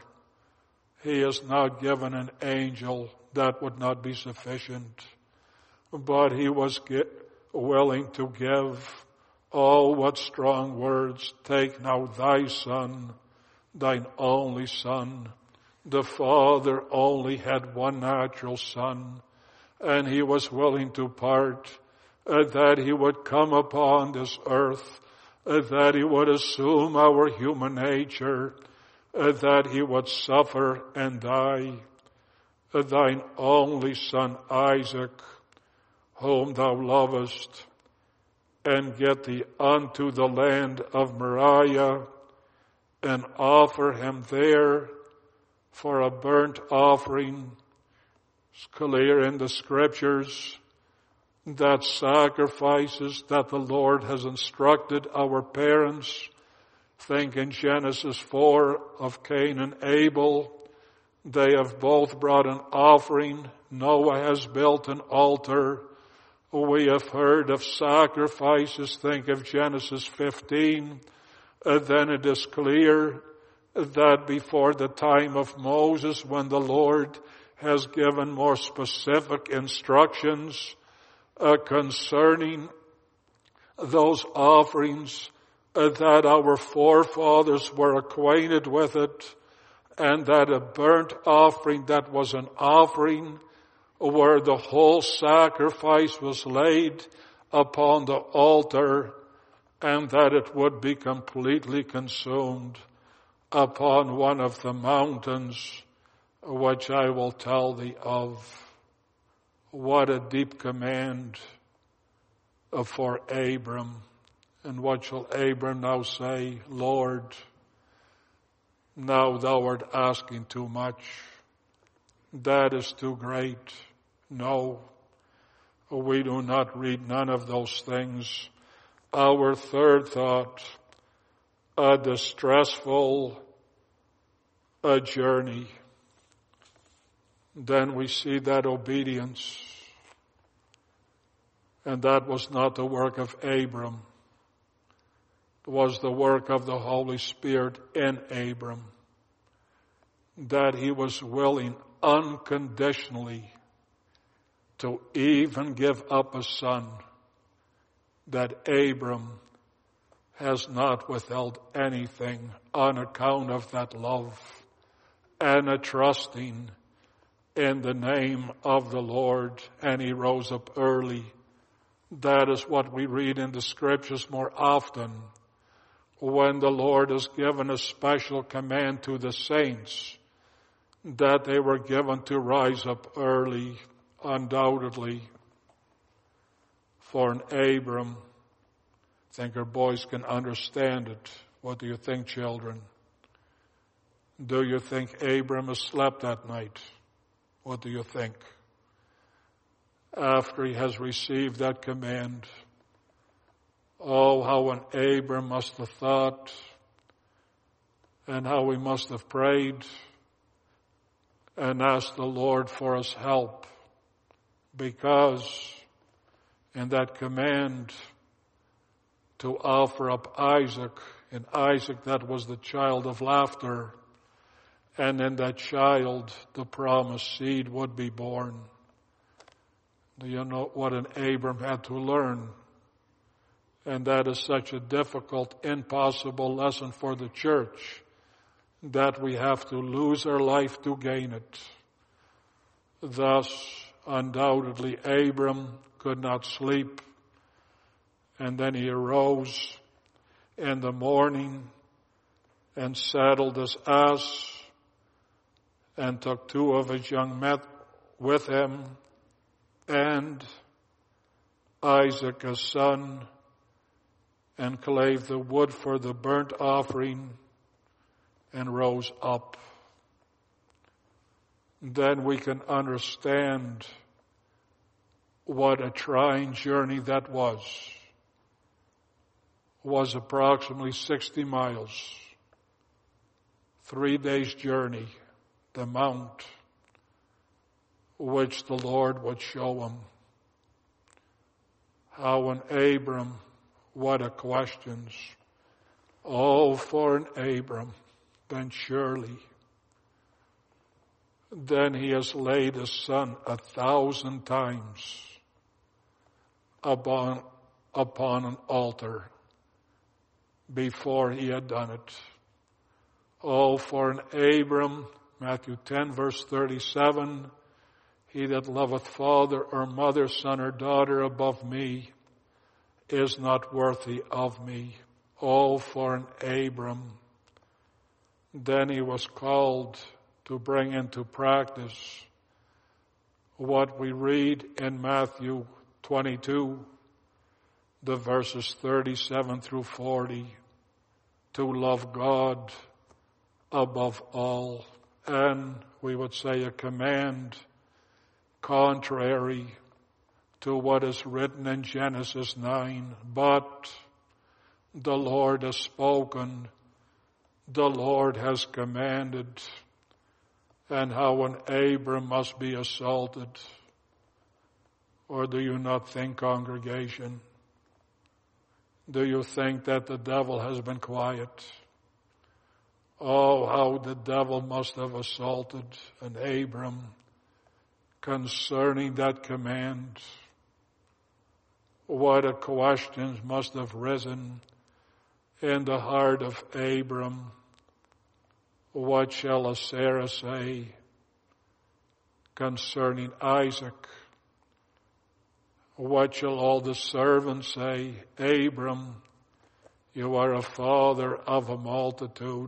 He has not given an angel, that would not be sufficient. But He was willing to give. Oh, what strong words. "Take now thy son, thine only son." The Father only had one natural Son, and He was willing to part, that He would come upon this earth, that He would assume our human nature, that He would suffer and die. "Thine only son Isaac, whom thou lovest," and get thee unto the land of Moriah, and offer him there for a burnt offering. It's clear in the Scriptures that sacrifices that the Lord has instructed our parents. Think in Genesis 4 of Cain and Abel. They have both brought an offering. Noah has built an altar. We have heard of sacrifices. Think of Genesis 15. Then it is clear that before the time of Moses, when the Lord has given more specific instructions concerning those offerings, that our forefathers were acquainted with it, and that a burnt offering that was an offering where the whole sacrifice was laid upon the altar, and that it would be completely consumed upon one of the mountains, which I will tell thee of. What a deep command for Abram. And what shall Abram now say? "Lord, now thou art asking too much. That is too great." No, we do not read none of those things. Our third thought, a distressful journey. Then we see that obedience. And that was not the work of Abram. was the work of the Holy Spirit in Abram, that he was willing unconditionally to even give up a son, that Abram has not withheld anything on account of that love and a trusting in the name of the Lord. And he rose up early. That is what we read in the scriptures more often, when the Lord has given a special command to the saints that they were given to rise up early, undoubtedly. For an Abram, I think our boys can understand it. What do you think, children? Do you think Abram has slept that night? What do you think? After he has received that command, oh, how an Abram must have thought, and how he must have prayed and asked the Lord for his help, because in that command to offer up Isaac, and Isaac, that was the child of laughter, and in that child the promised seed would be born. Do you know what an Abram had to learn? And that is such a difficult, impossible lesson for the church, that we have to lose our life to gain it. Thus, undoubtedly, Abram could not sleep. And then he arose in the morning and saddled his ass and took 2 of his young men with him and Isaac his son, and clave the wood for the burnt offering, and rose up. Then we can understand what a trying journey that was. Was approximately 60 miles, 3 days journey, the mount which the Lord would show him. How an Abram, what a questions. Oh, for an Abram, then surely. Then he has laid his son 1,000 times upon an altar before he had done it. Oh, for an Abram, Matthew 10 verse 37, he that loveth father or mother, son or daughter above me is not worthy of me. Oh, for an Abram. Then he was called to bring into practice what we read in Matthew 22, the verses 37 through 40, to love God above all. And we would say a command contrary to what is written in Genesis 9. But the Lord has spoken, the Lord has commanded, and how an Abram must be assaulted. Or do you not think, congregation? Do you think that the devil has been quiet? Oh, how the devil must have assaulted an Abram concerning that command. What a questions must have risen in the heart of Abram. What shall a Sarah say concerning Isaac? What shall all the servants say? Abram, you are a father of a multitude.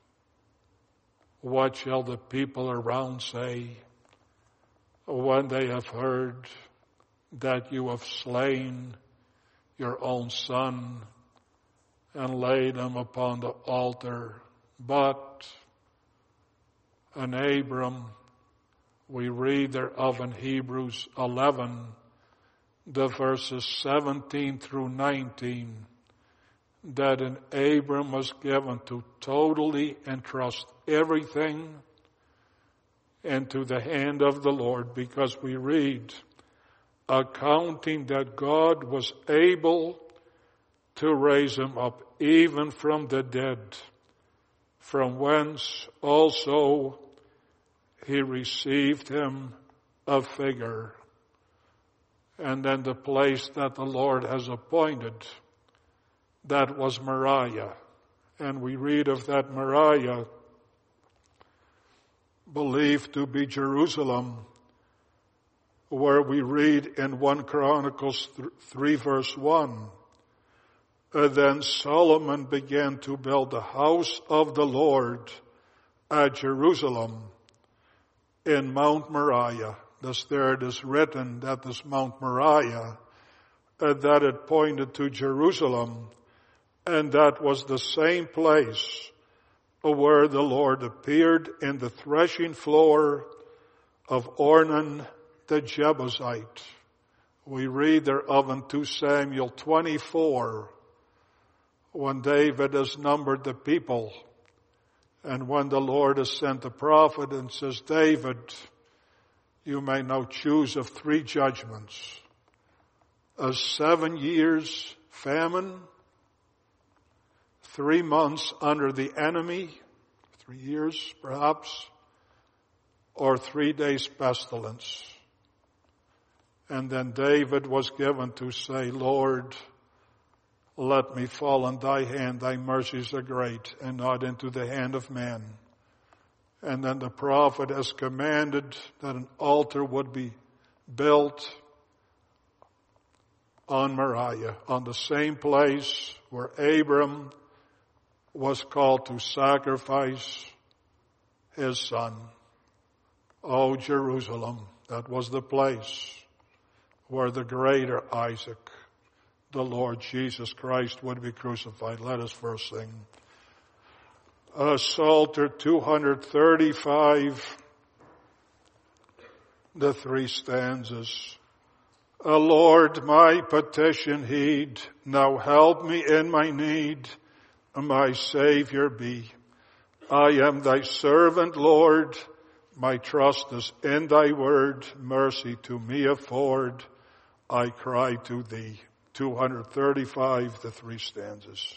What shall the people around say when they have heard that you have slain your own son and laid him upon the altar? But an Abram, we read thereof in Hebrews 11, the verses 17 through 19, that an Abram was given to totally entrust everything into the hand of the Lord, because we read, accounting that God was able to raise him up even from the dead, from whence also he received him a figure. And then the place that the Lord has appointed, that was Moriah. And we read of that Moriah, believed to be Jerusalem, where we read in 1 Chronicles 3 verse 1, then Solomon began to build the house of the Lord at Jerusalem in Mount Moriah. Thus there it is written that this Mount Moriah, that it pointed to Jerusalem, and that was the same place where the Lord appeared in the threshing floor of Ornan the Jebusite. We read thereof in 2 Samuel 24, when David has numbered the people, and when the Lord has sent a prophet and says, David, you may now choose of 3 judgments. A 7 years famine, 3 months under the enemy, 3 years perhaps, or 3 days pestilence. And then David was given to say, Lord, let me fall in thy hand, thy mercies are great, and not into the hand of man. And then the prophet has commanded that an altar would be built on Moriah, on the same place where Abram was called to sacrifice his son. Oh, Jerusalem, that was the place where the greater Isaac, the Lord Jesus Christ, would be crucified. Let us first sing. Psalter 235, the 3 stanzas. Lord, my petition heed, now help me in my need, my Savior be. I am thy servant, Lord, my trust is in thy word, mercy to me afford, I cry to thee. 235, the 3 stanzas.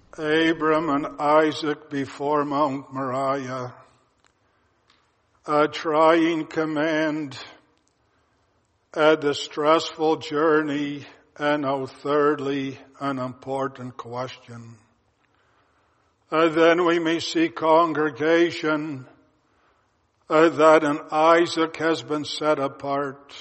Abram and Isaac before Mount Moriah, a trying command, a distressful journey, and now thirdly, an important question. Then we may see congregation that an Isaac has been set apart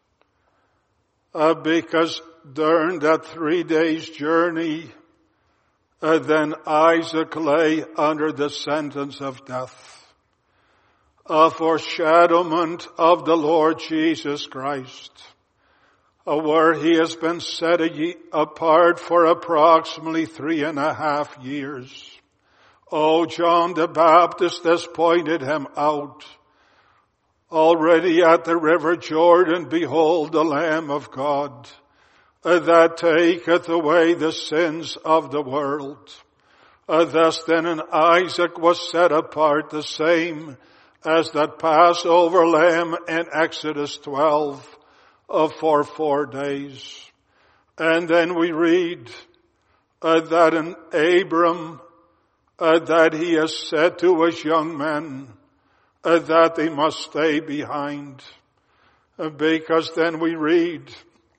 because during that 3 days journey, then Isaac lay under the sentence of death, a foreshadowment of the Lord Jesus Christ, where he has been set apart for approximately 3.5 years. Oh, John the Baptist has pointed him out. Already at the river Jordan, behold the Lamb of God, that taketh away the sins of the world. Thus then an Isaac was set apart, the same as that Passover lamb in Exodus 12 for 4 days. And then we read that in Abram, that he has said to his young men that they must stay behind. Because then we read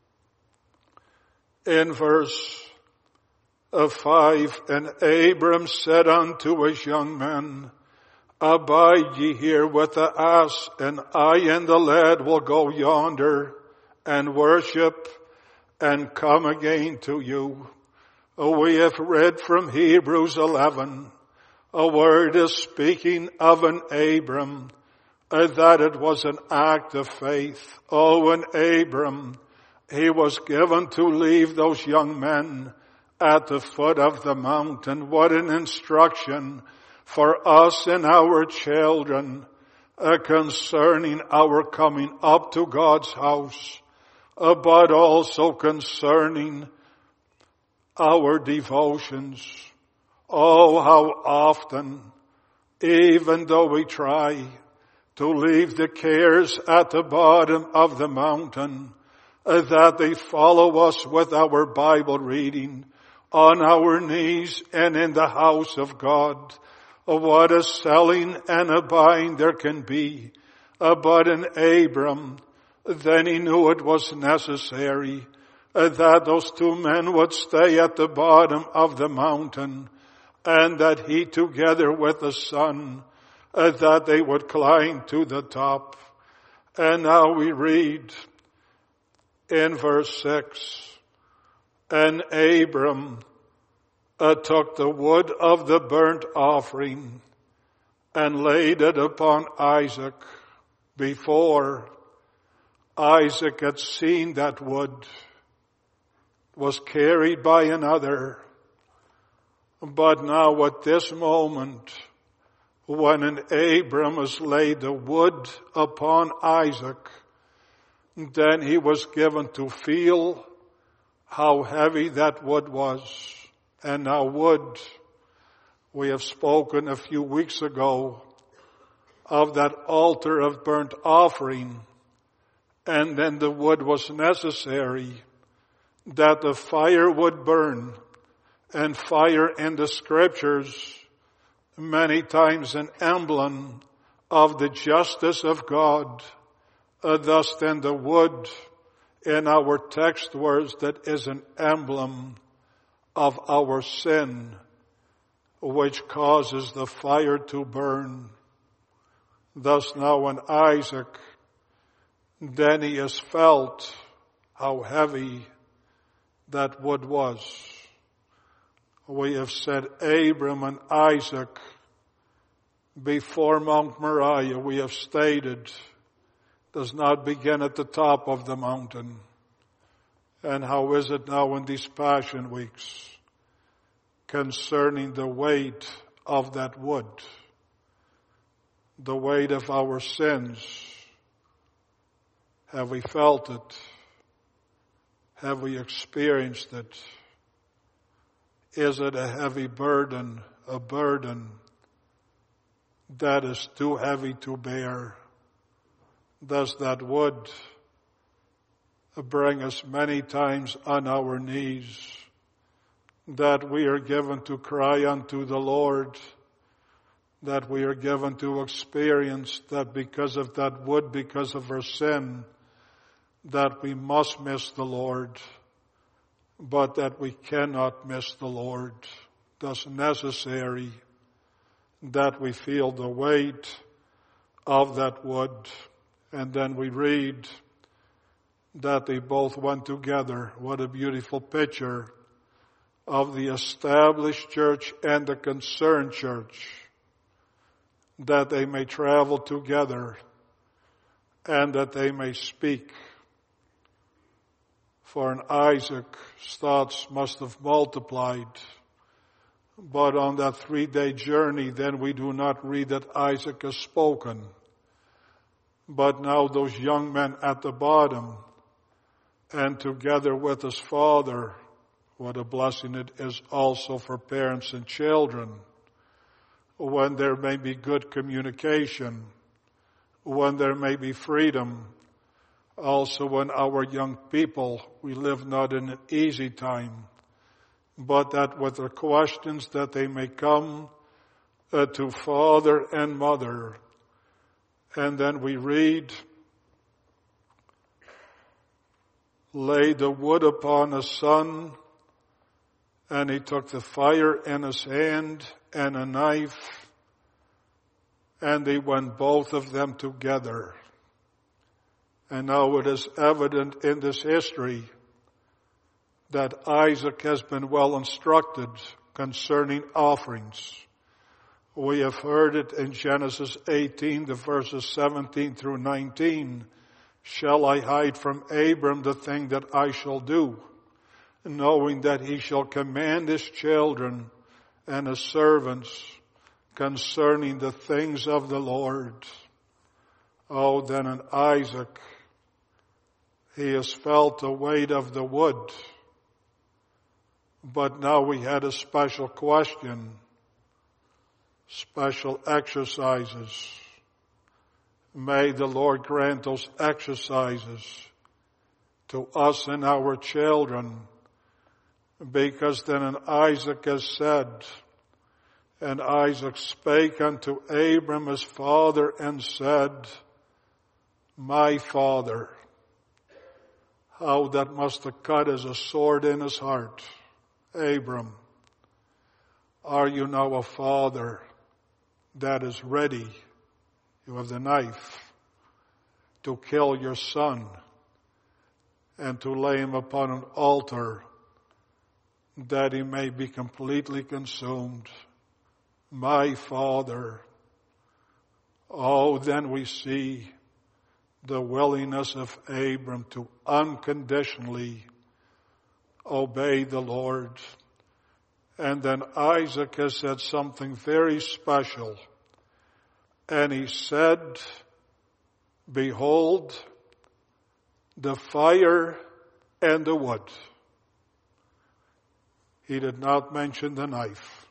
in verse 5, and Abram said unto his young men, abide ye here with the ass, and I and the lad will go yonder and worship and come again to you. We have read from Hebrews 11, a word is speaking of an Abram, that it was an act of faith. Oh, an Abram, he was given to leave those young men at the foot of the mountain. What an instruction for us and our children concerning our coming up to God's house, but also concerning our devotions. Oh, how often, even though we try to leave the cares at the bottom of the mountain, that they follow us with our Bible reading on our knees and in the house of God. What a selling and a buying there can be. But in Abram, then he knew it was necessary that those 2 men would stay at the bottom of the mountain, and that he together with the son, that they would climb to the top. And now we read in verse 6, and Abram took the wood of the burnt offering and laid it upon Isaac. Before Isaac had seen that wood was carried by another. But now at this moment, when an Abram has laid the wood upon Isaac, then he was given to feel how heavy that wood was. And now wood, we have spoken a few weeks ago of that altar of burnt offering, and then the wood was necessary that the fire would burn. And fire in the scriptures, many times an emblem of the justice of God. Thus then the wood in our text words, that is an emblem of our sin, which causes the fire to burn. Thus now when Isaac, then he has felt how heavy that wood was. We have said Abram and Isaac before Mount Moriah, we have stated, does not begin at the top of the mountain. And how is it now in these Passion Weeks concerning the weight of that wood, the weight of our sins? Have we felt it? Have we experienced it? Is it a heavy burden, a burden that is too heavy to bear? Does that wood bring us many times on our knees that we are given to cry unto the Lord, that we are given to experience that because of that wood, because of our sin, that we must miss the Lord, but that we cannot miss the Lord. Thus necessary that we feel the weight of that wood. And then we read that they both went together. What a beautiful picture of the established church and the concerned church, that they may travel together and that they may speak. For in Isaac's thoughts must have multiplied. But on that 3-day journey, then we do not read that Isaac has spoken. But now those young men at the bottom, and together with his father, what a blessing it is also for parents and children, when there may be good communication, when there may be freedom. Also when our young people, we live not in an easy time, but that with the questions that they may come to father and mother. And then we read, lay the wood upon his son, and he took the fire in his hand and a knife, and they went both of them together. And now it is evident in this history that Isaac has been well instructed concerning offerings. We have heard it in Genesis 18, the verses 17 through 19. Shall I hide from Abram the thing that I shall do, knowing that he shall command his children and his servants concerning the things of the Lord? Oh, then in Isaac, he has felt the weight of the wood. But now we had a special question, special exercises. May the Lord grant those exercises to us and our children, because then in Isaac has said, and Isaac spake unto Abram his father and said, my father. How that must have cut as a sword in his heart. Abram, are you now a father that is ready? You have the knife to kill your son and to lay him upon an altar that he may be completely consumed. My father. Oh, then we see the willingness of Abram to unconditionally obey the Lord. And then Isaac has said something very special. And he said, behold, the fire and the wood. He did not mention the knife.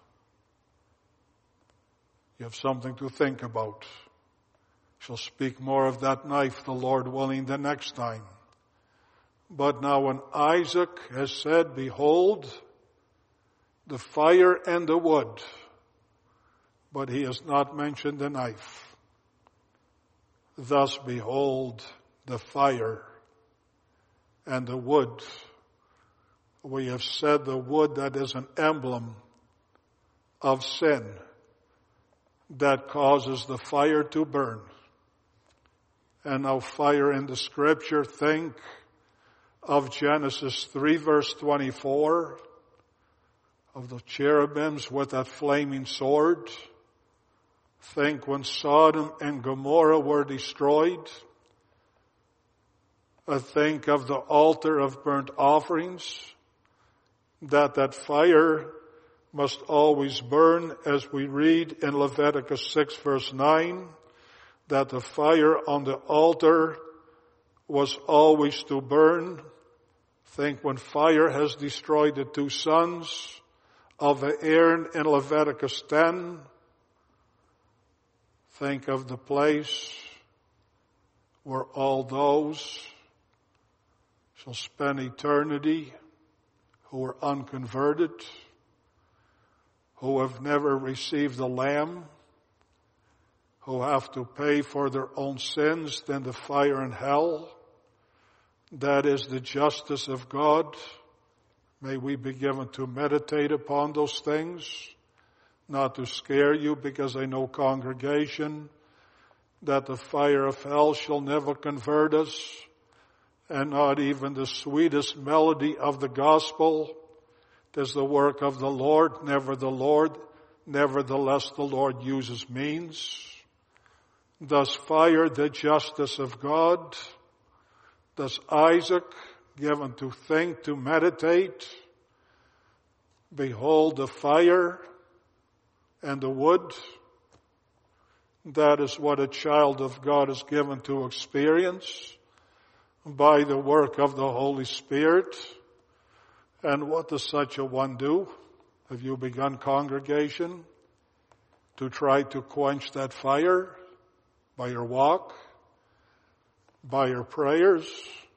You have something to think about. Shall speak more of that knife, the Lord willing, the next time. But now when Isaac has said, behold, the fire and the wood, but he has not mentioned the knife. Thus, behold, the fire and the wood. We have said the wood that is an emblem of sin that causes the fire to burn. And now fire in the scripture, think of Genesis 3 verse 24, of the cherubims with that flaming sword. Think when Sodom and Gomorrah were destroyed. Think of the altar of burnt offerings, that fire must always burn, as we read in Leviticus 6 verse 9, that the fire on the altar was always to burn. Think when fire has destroyed the 2 sons of Aaron in Leviticus 10. Think of the place where all those shall spend eternity who are unconverted, who have never received the Lamb, who have to pay for their own sins, then the fire in hell. That is the justice of God. May we be given to meditate upon those things, not to scare you, because I know, congregation, that the fire of hell shall never convert us, and not even the sweetest melody of the gospel. It is the work of the Lord, never the Lord. Nevertheless, the Lord uses means. Thus fire, the justice of God. Thus Isaac, given to think, to meditate. Behold the fire and the wood. That is what a child of God is given to experience by the work of the Holy Spirit. And what does such a one do? Have you begun, congregation, to try to quench that fire by your walk, by your prayers,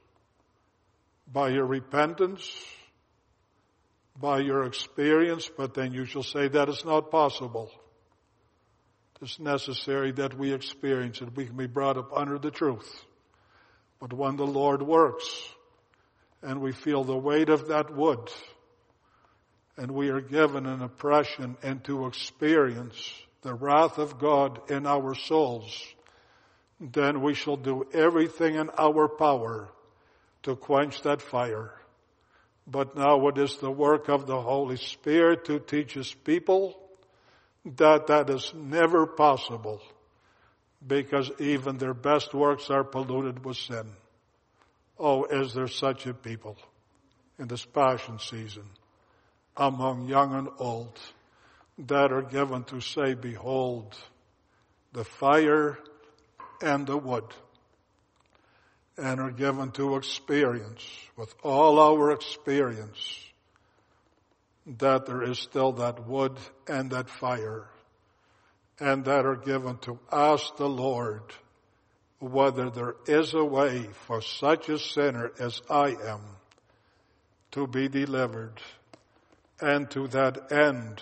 by your repentance, by your experience? But then you shall say that is not possible. It's necessary that we experience it. We can be brought up under the truth. But when the Lord works and we feel the weight of that wood and we are given an impression and to experience the wrath of God in our souls, then we shall do everything in our power to quench that fire. But now it is the work of the Holy Spirit to teach His people that is never possible, because even their best works are polluted with sin. Oh, is there such a people in this Passion season, among young and old, that are given to say, behold, the fire and the wood, and are given to experience, with all our experience, that there is still that wood and that fire, and that are given to ask the Lord whether there is a way for such a sinner as I am to be delivered. And to that end,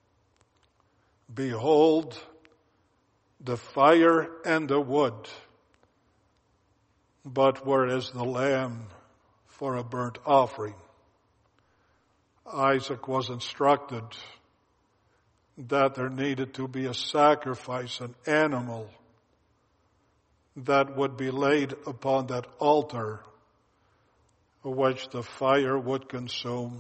behold, the fire and the wood, but where is the lamb for a burnt offering? Isaac was instructed that there needed to be a sacrifice, an animal that would be laid upon that altar, which the fire would consume.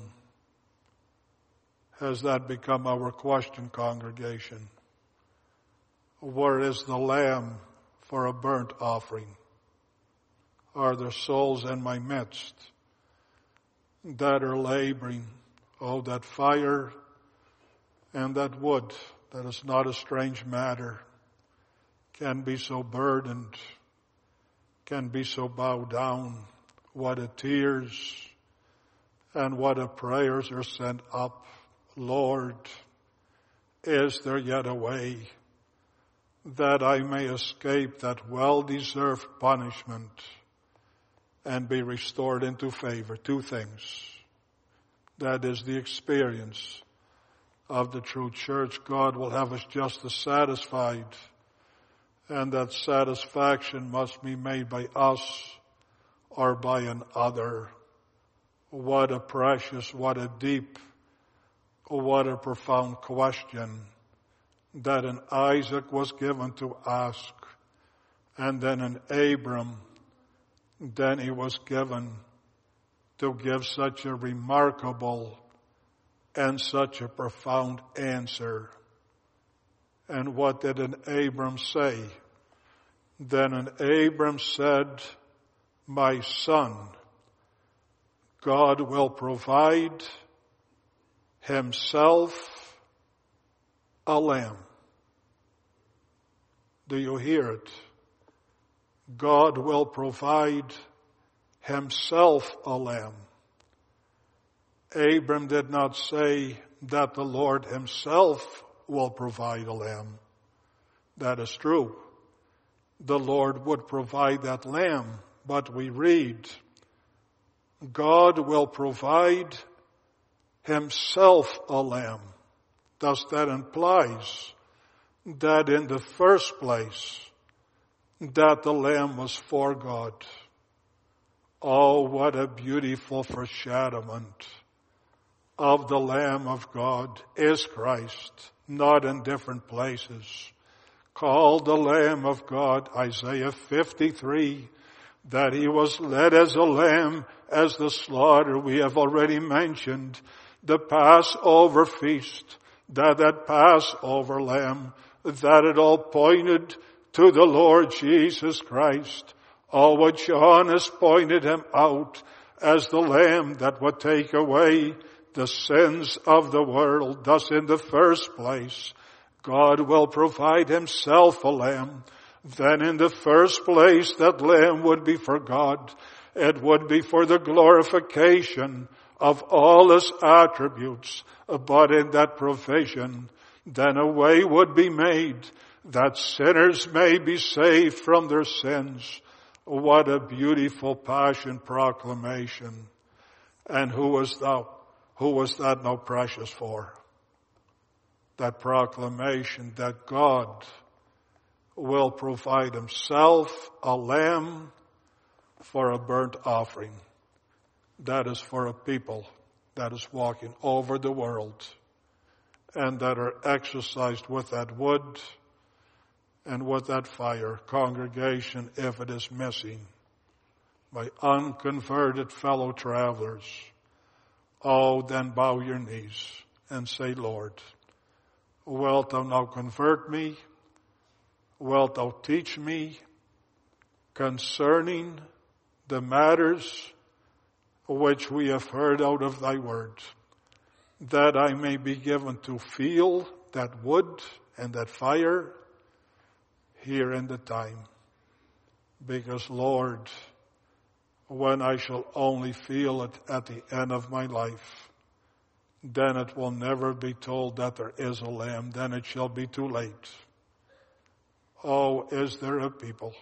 Has that become our question, congregation? Where is the lamb for a burnt offering? Are there souls in my midst that are laboring? Oh, that fire and that wood, that is not a strange matter, can be so burdened, can be so bowed down. What a tears and what a prayers are sent up. Lord, is there yet a way that I may escape that well-deserved punishment and be restored into favor? Two things. That is the experience of the true church. God will have us just as satisfied, and that satisfaction must be made by us or by another. What a precious, what a deep, what a profound question that an Isaac was given to ask, and then an Abram, then he was given to give such a remarkable and such a profound answer. And what did an Abram say? Then an Abram said, my son, God will provide Himself a lamb. Do you hear it? God will provide Himself a lamb. Abram did not say that the Lord Himself will provide a lamb. That is true. The Lord would provide that lamb, but we read, God will provide himself a lamb. Thus that implies that in the first place, that the lamb was for God. Oh, what a beautiful foreshadowment of the Lamb of God is Christ, not in different places. Called the Lamb of God, Isaiah 53, that he was led as a lamb as the slaughter. We have already mentioned the Passover feast, that Passover lamb, that it all pointed to the Lord Jesus Christ. Oh, what John has pointed him out as the lamb that would take away the sins of the world. Thus, in the first place, God will provide himself a lamb. Then in the first place, that lamb would be for God. It would be for the glorification of all his attributes. But in that provision, then a way would be made that sinners may be saved from their sins. What a beautiful passion proclamation. And who was that now precious for? That proclamation that God will provide himself a lamb for a burnt offering. That is for a people that is walking over the world and that are exercised with that wood and with that fire. Congregation, if it is missing, my unconverted fellow travelers, oh, then bow your knees and say, Lord, wilt thou now convert me? Wilt thou teach me concerning the matters which we have heard out of thy word, that I may be given to feel that wood and that fire here in the time. Because, Lord, when I shall only feel it at the end of my life, then it will never be told that there is a lamb. Then it shall be too late. Oh, is there a people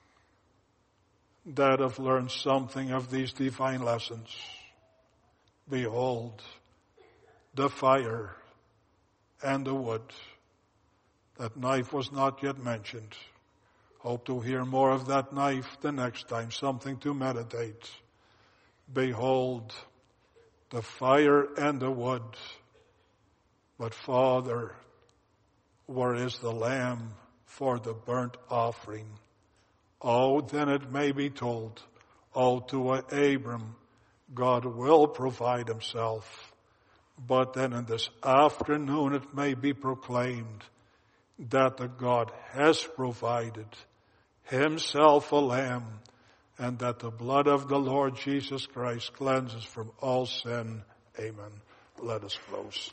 that have learned something of these divine lessons? Behold, the fire and the wood. That knife was not yet mentioned. Hope to hear more of that knife the next time. Something to meditate. Behold, the fire and the wood. But Father, where is the lamb for the burnt offering? Oh, then it may be told, oh, to Abram, God will provide himself. But then in this afternoon it may be proclaimed that the God has provided himself a lamb, and that the blood of the Lord Jesus Christ cleanses from all sin. Amen. Let us close.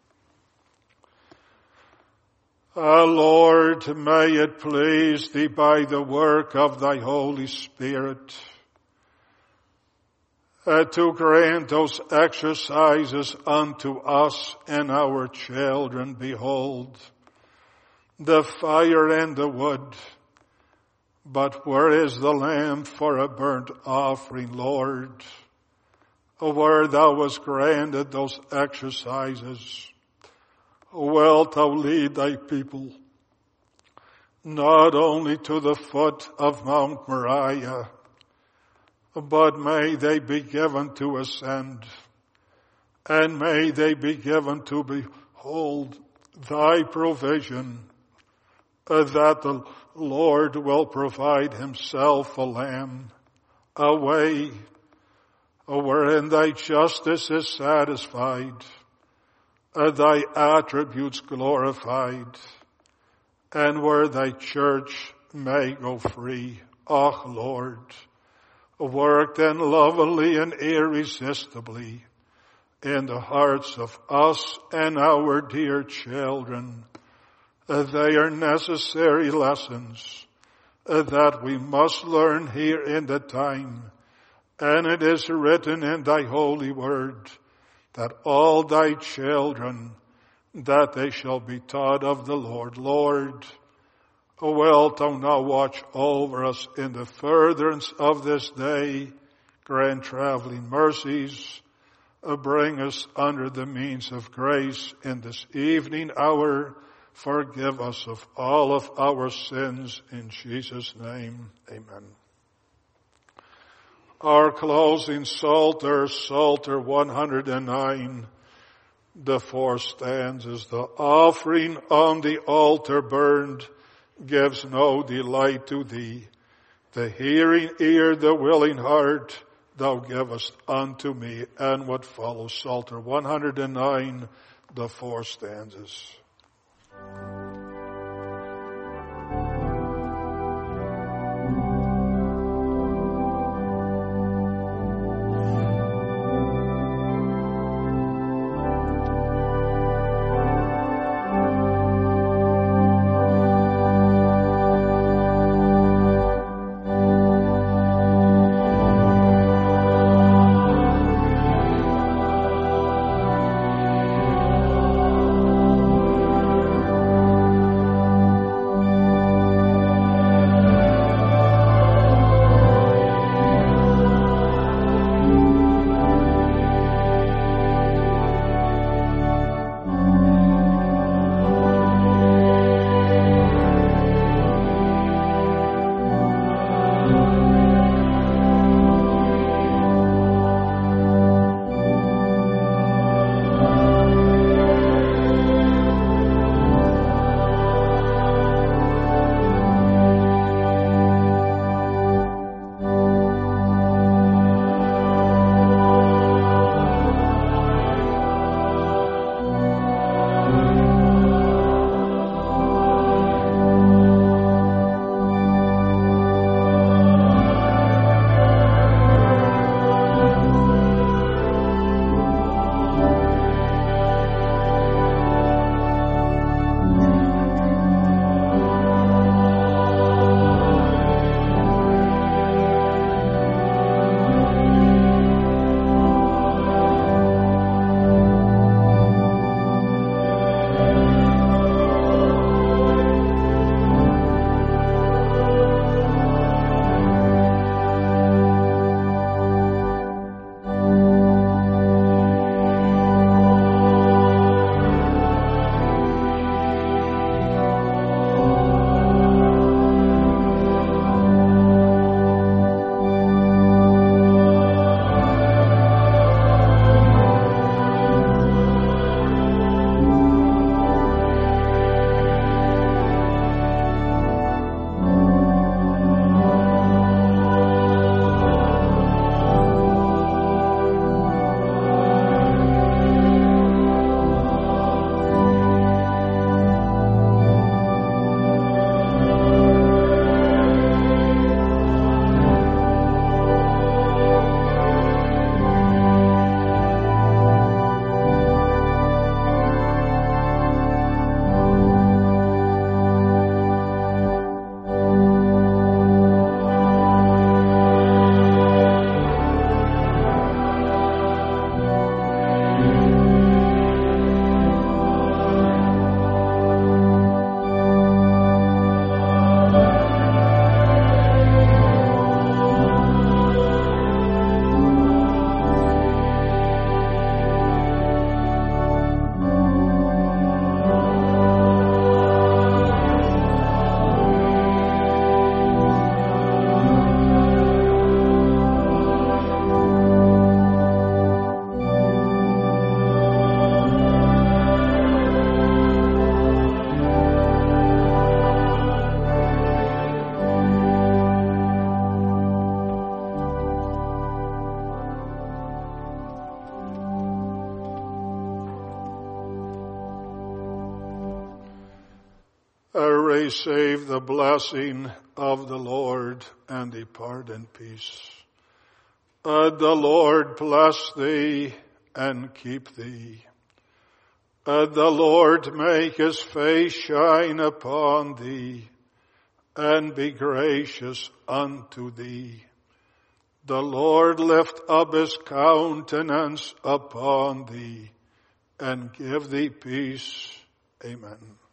Lord, may it please thee by the work of thy Holy Spirit to grant those exercises unto us and our children. Behold, the fire and the wood, but where is the lamb for a burnt offering, Lord? Where thou wast granted those exercises, wilt thou lead thy people not only to the foot of Mount Moriah, but may they be given to ascend, and may they be given to behold thy provision, that the Lord will provide himself a lamb, a way wherein thy justice is satisfied, thy attributes glorified, and where thy church may go free. O Lord, work then lovingly and irresistibly in the hearts of us and our dear children. They are necessary lessons that we must learn here in the time. And it is written in thy holy word that all thy children, that they shall be taught of the Lord. Lord, wilt thou now watch over us in the furtherance of this day, grant traveling mercies, bring us under the means of grace in this evening hour. Forgive us of all of our sins in Jesus' name. Amen. Our closing Psalter, Psalter 109, the 4 stanzas. The offering on the altar burned gives no delight to thee. The hearing ear, the willing heart, thou givest unto me. And what follows, Psalter 109, the 4 stanzas. Receive the blessing of the Lord and depart in peace. The Lord bless thee and keep thee. The Lord make his face shine upon thee and be gracious unto thee. The Lord lift up his countenance upon thee and give thee peace. Amen.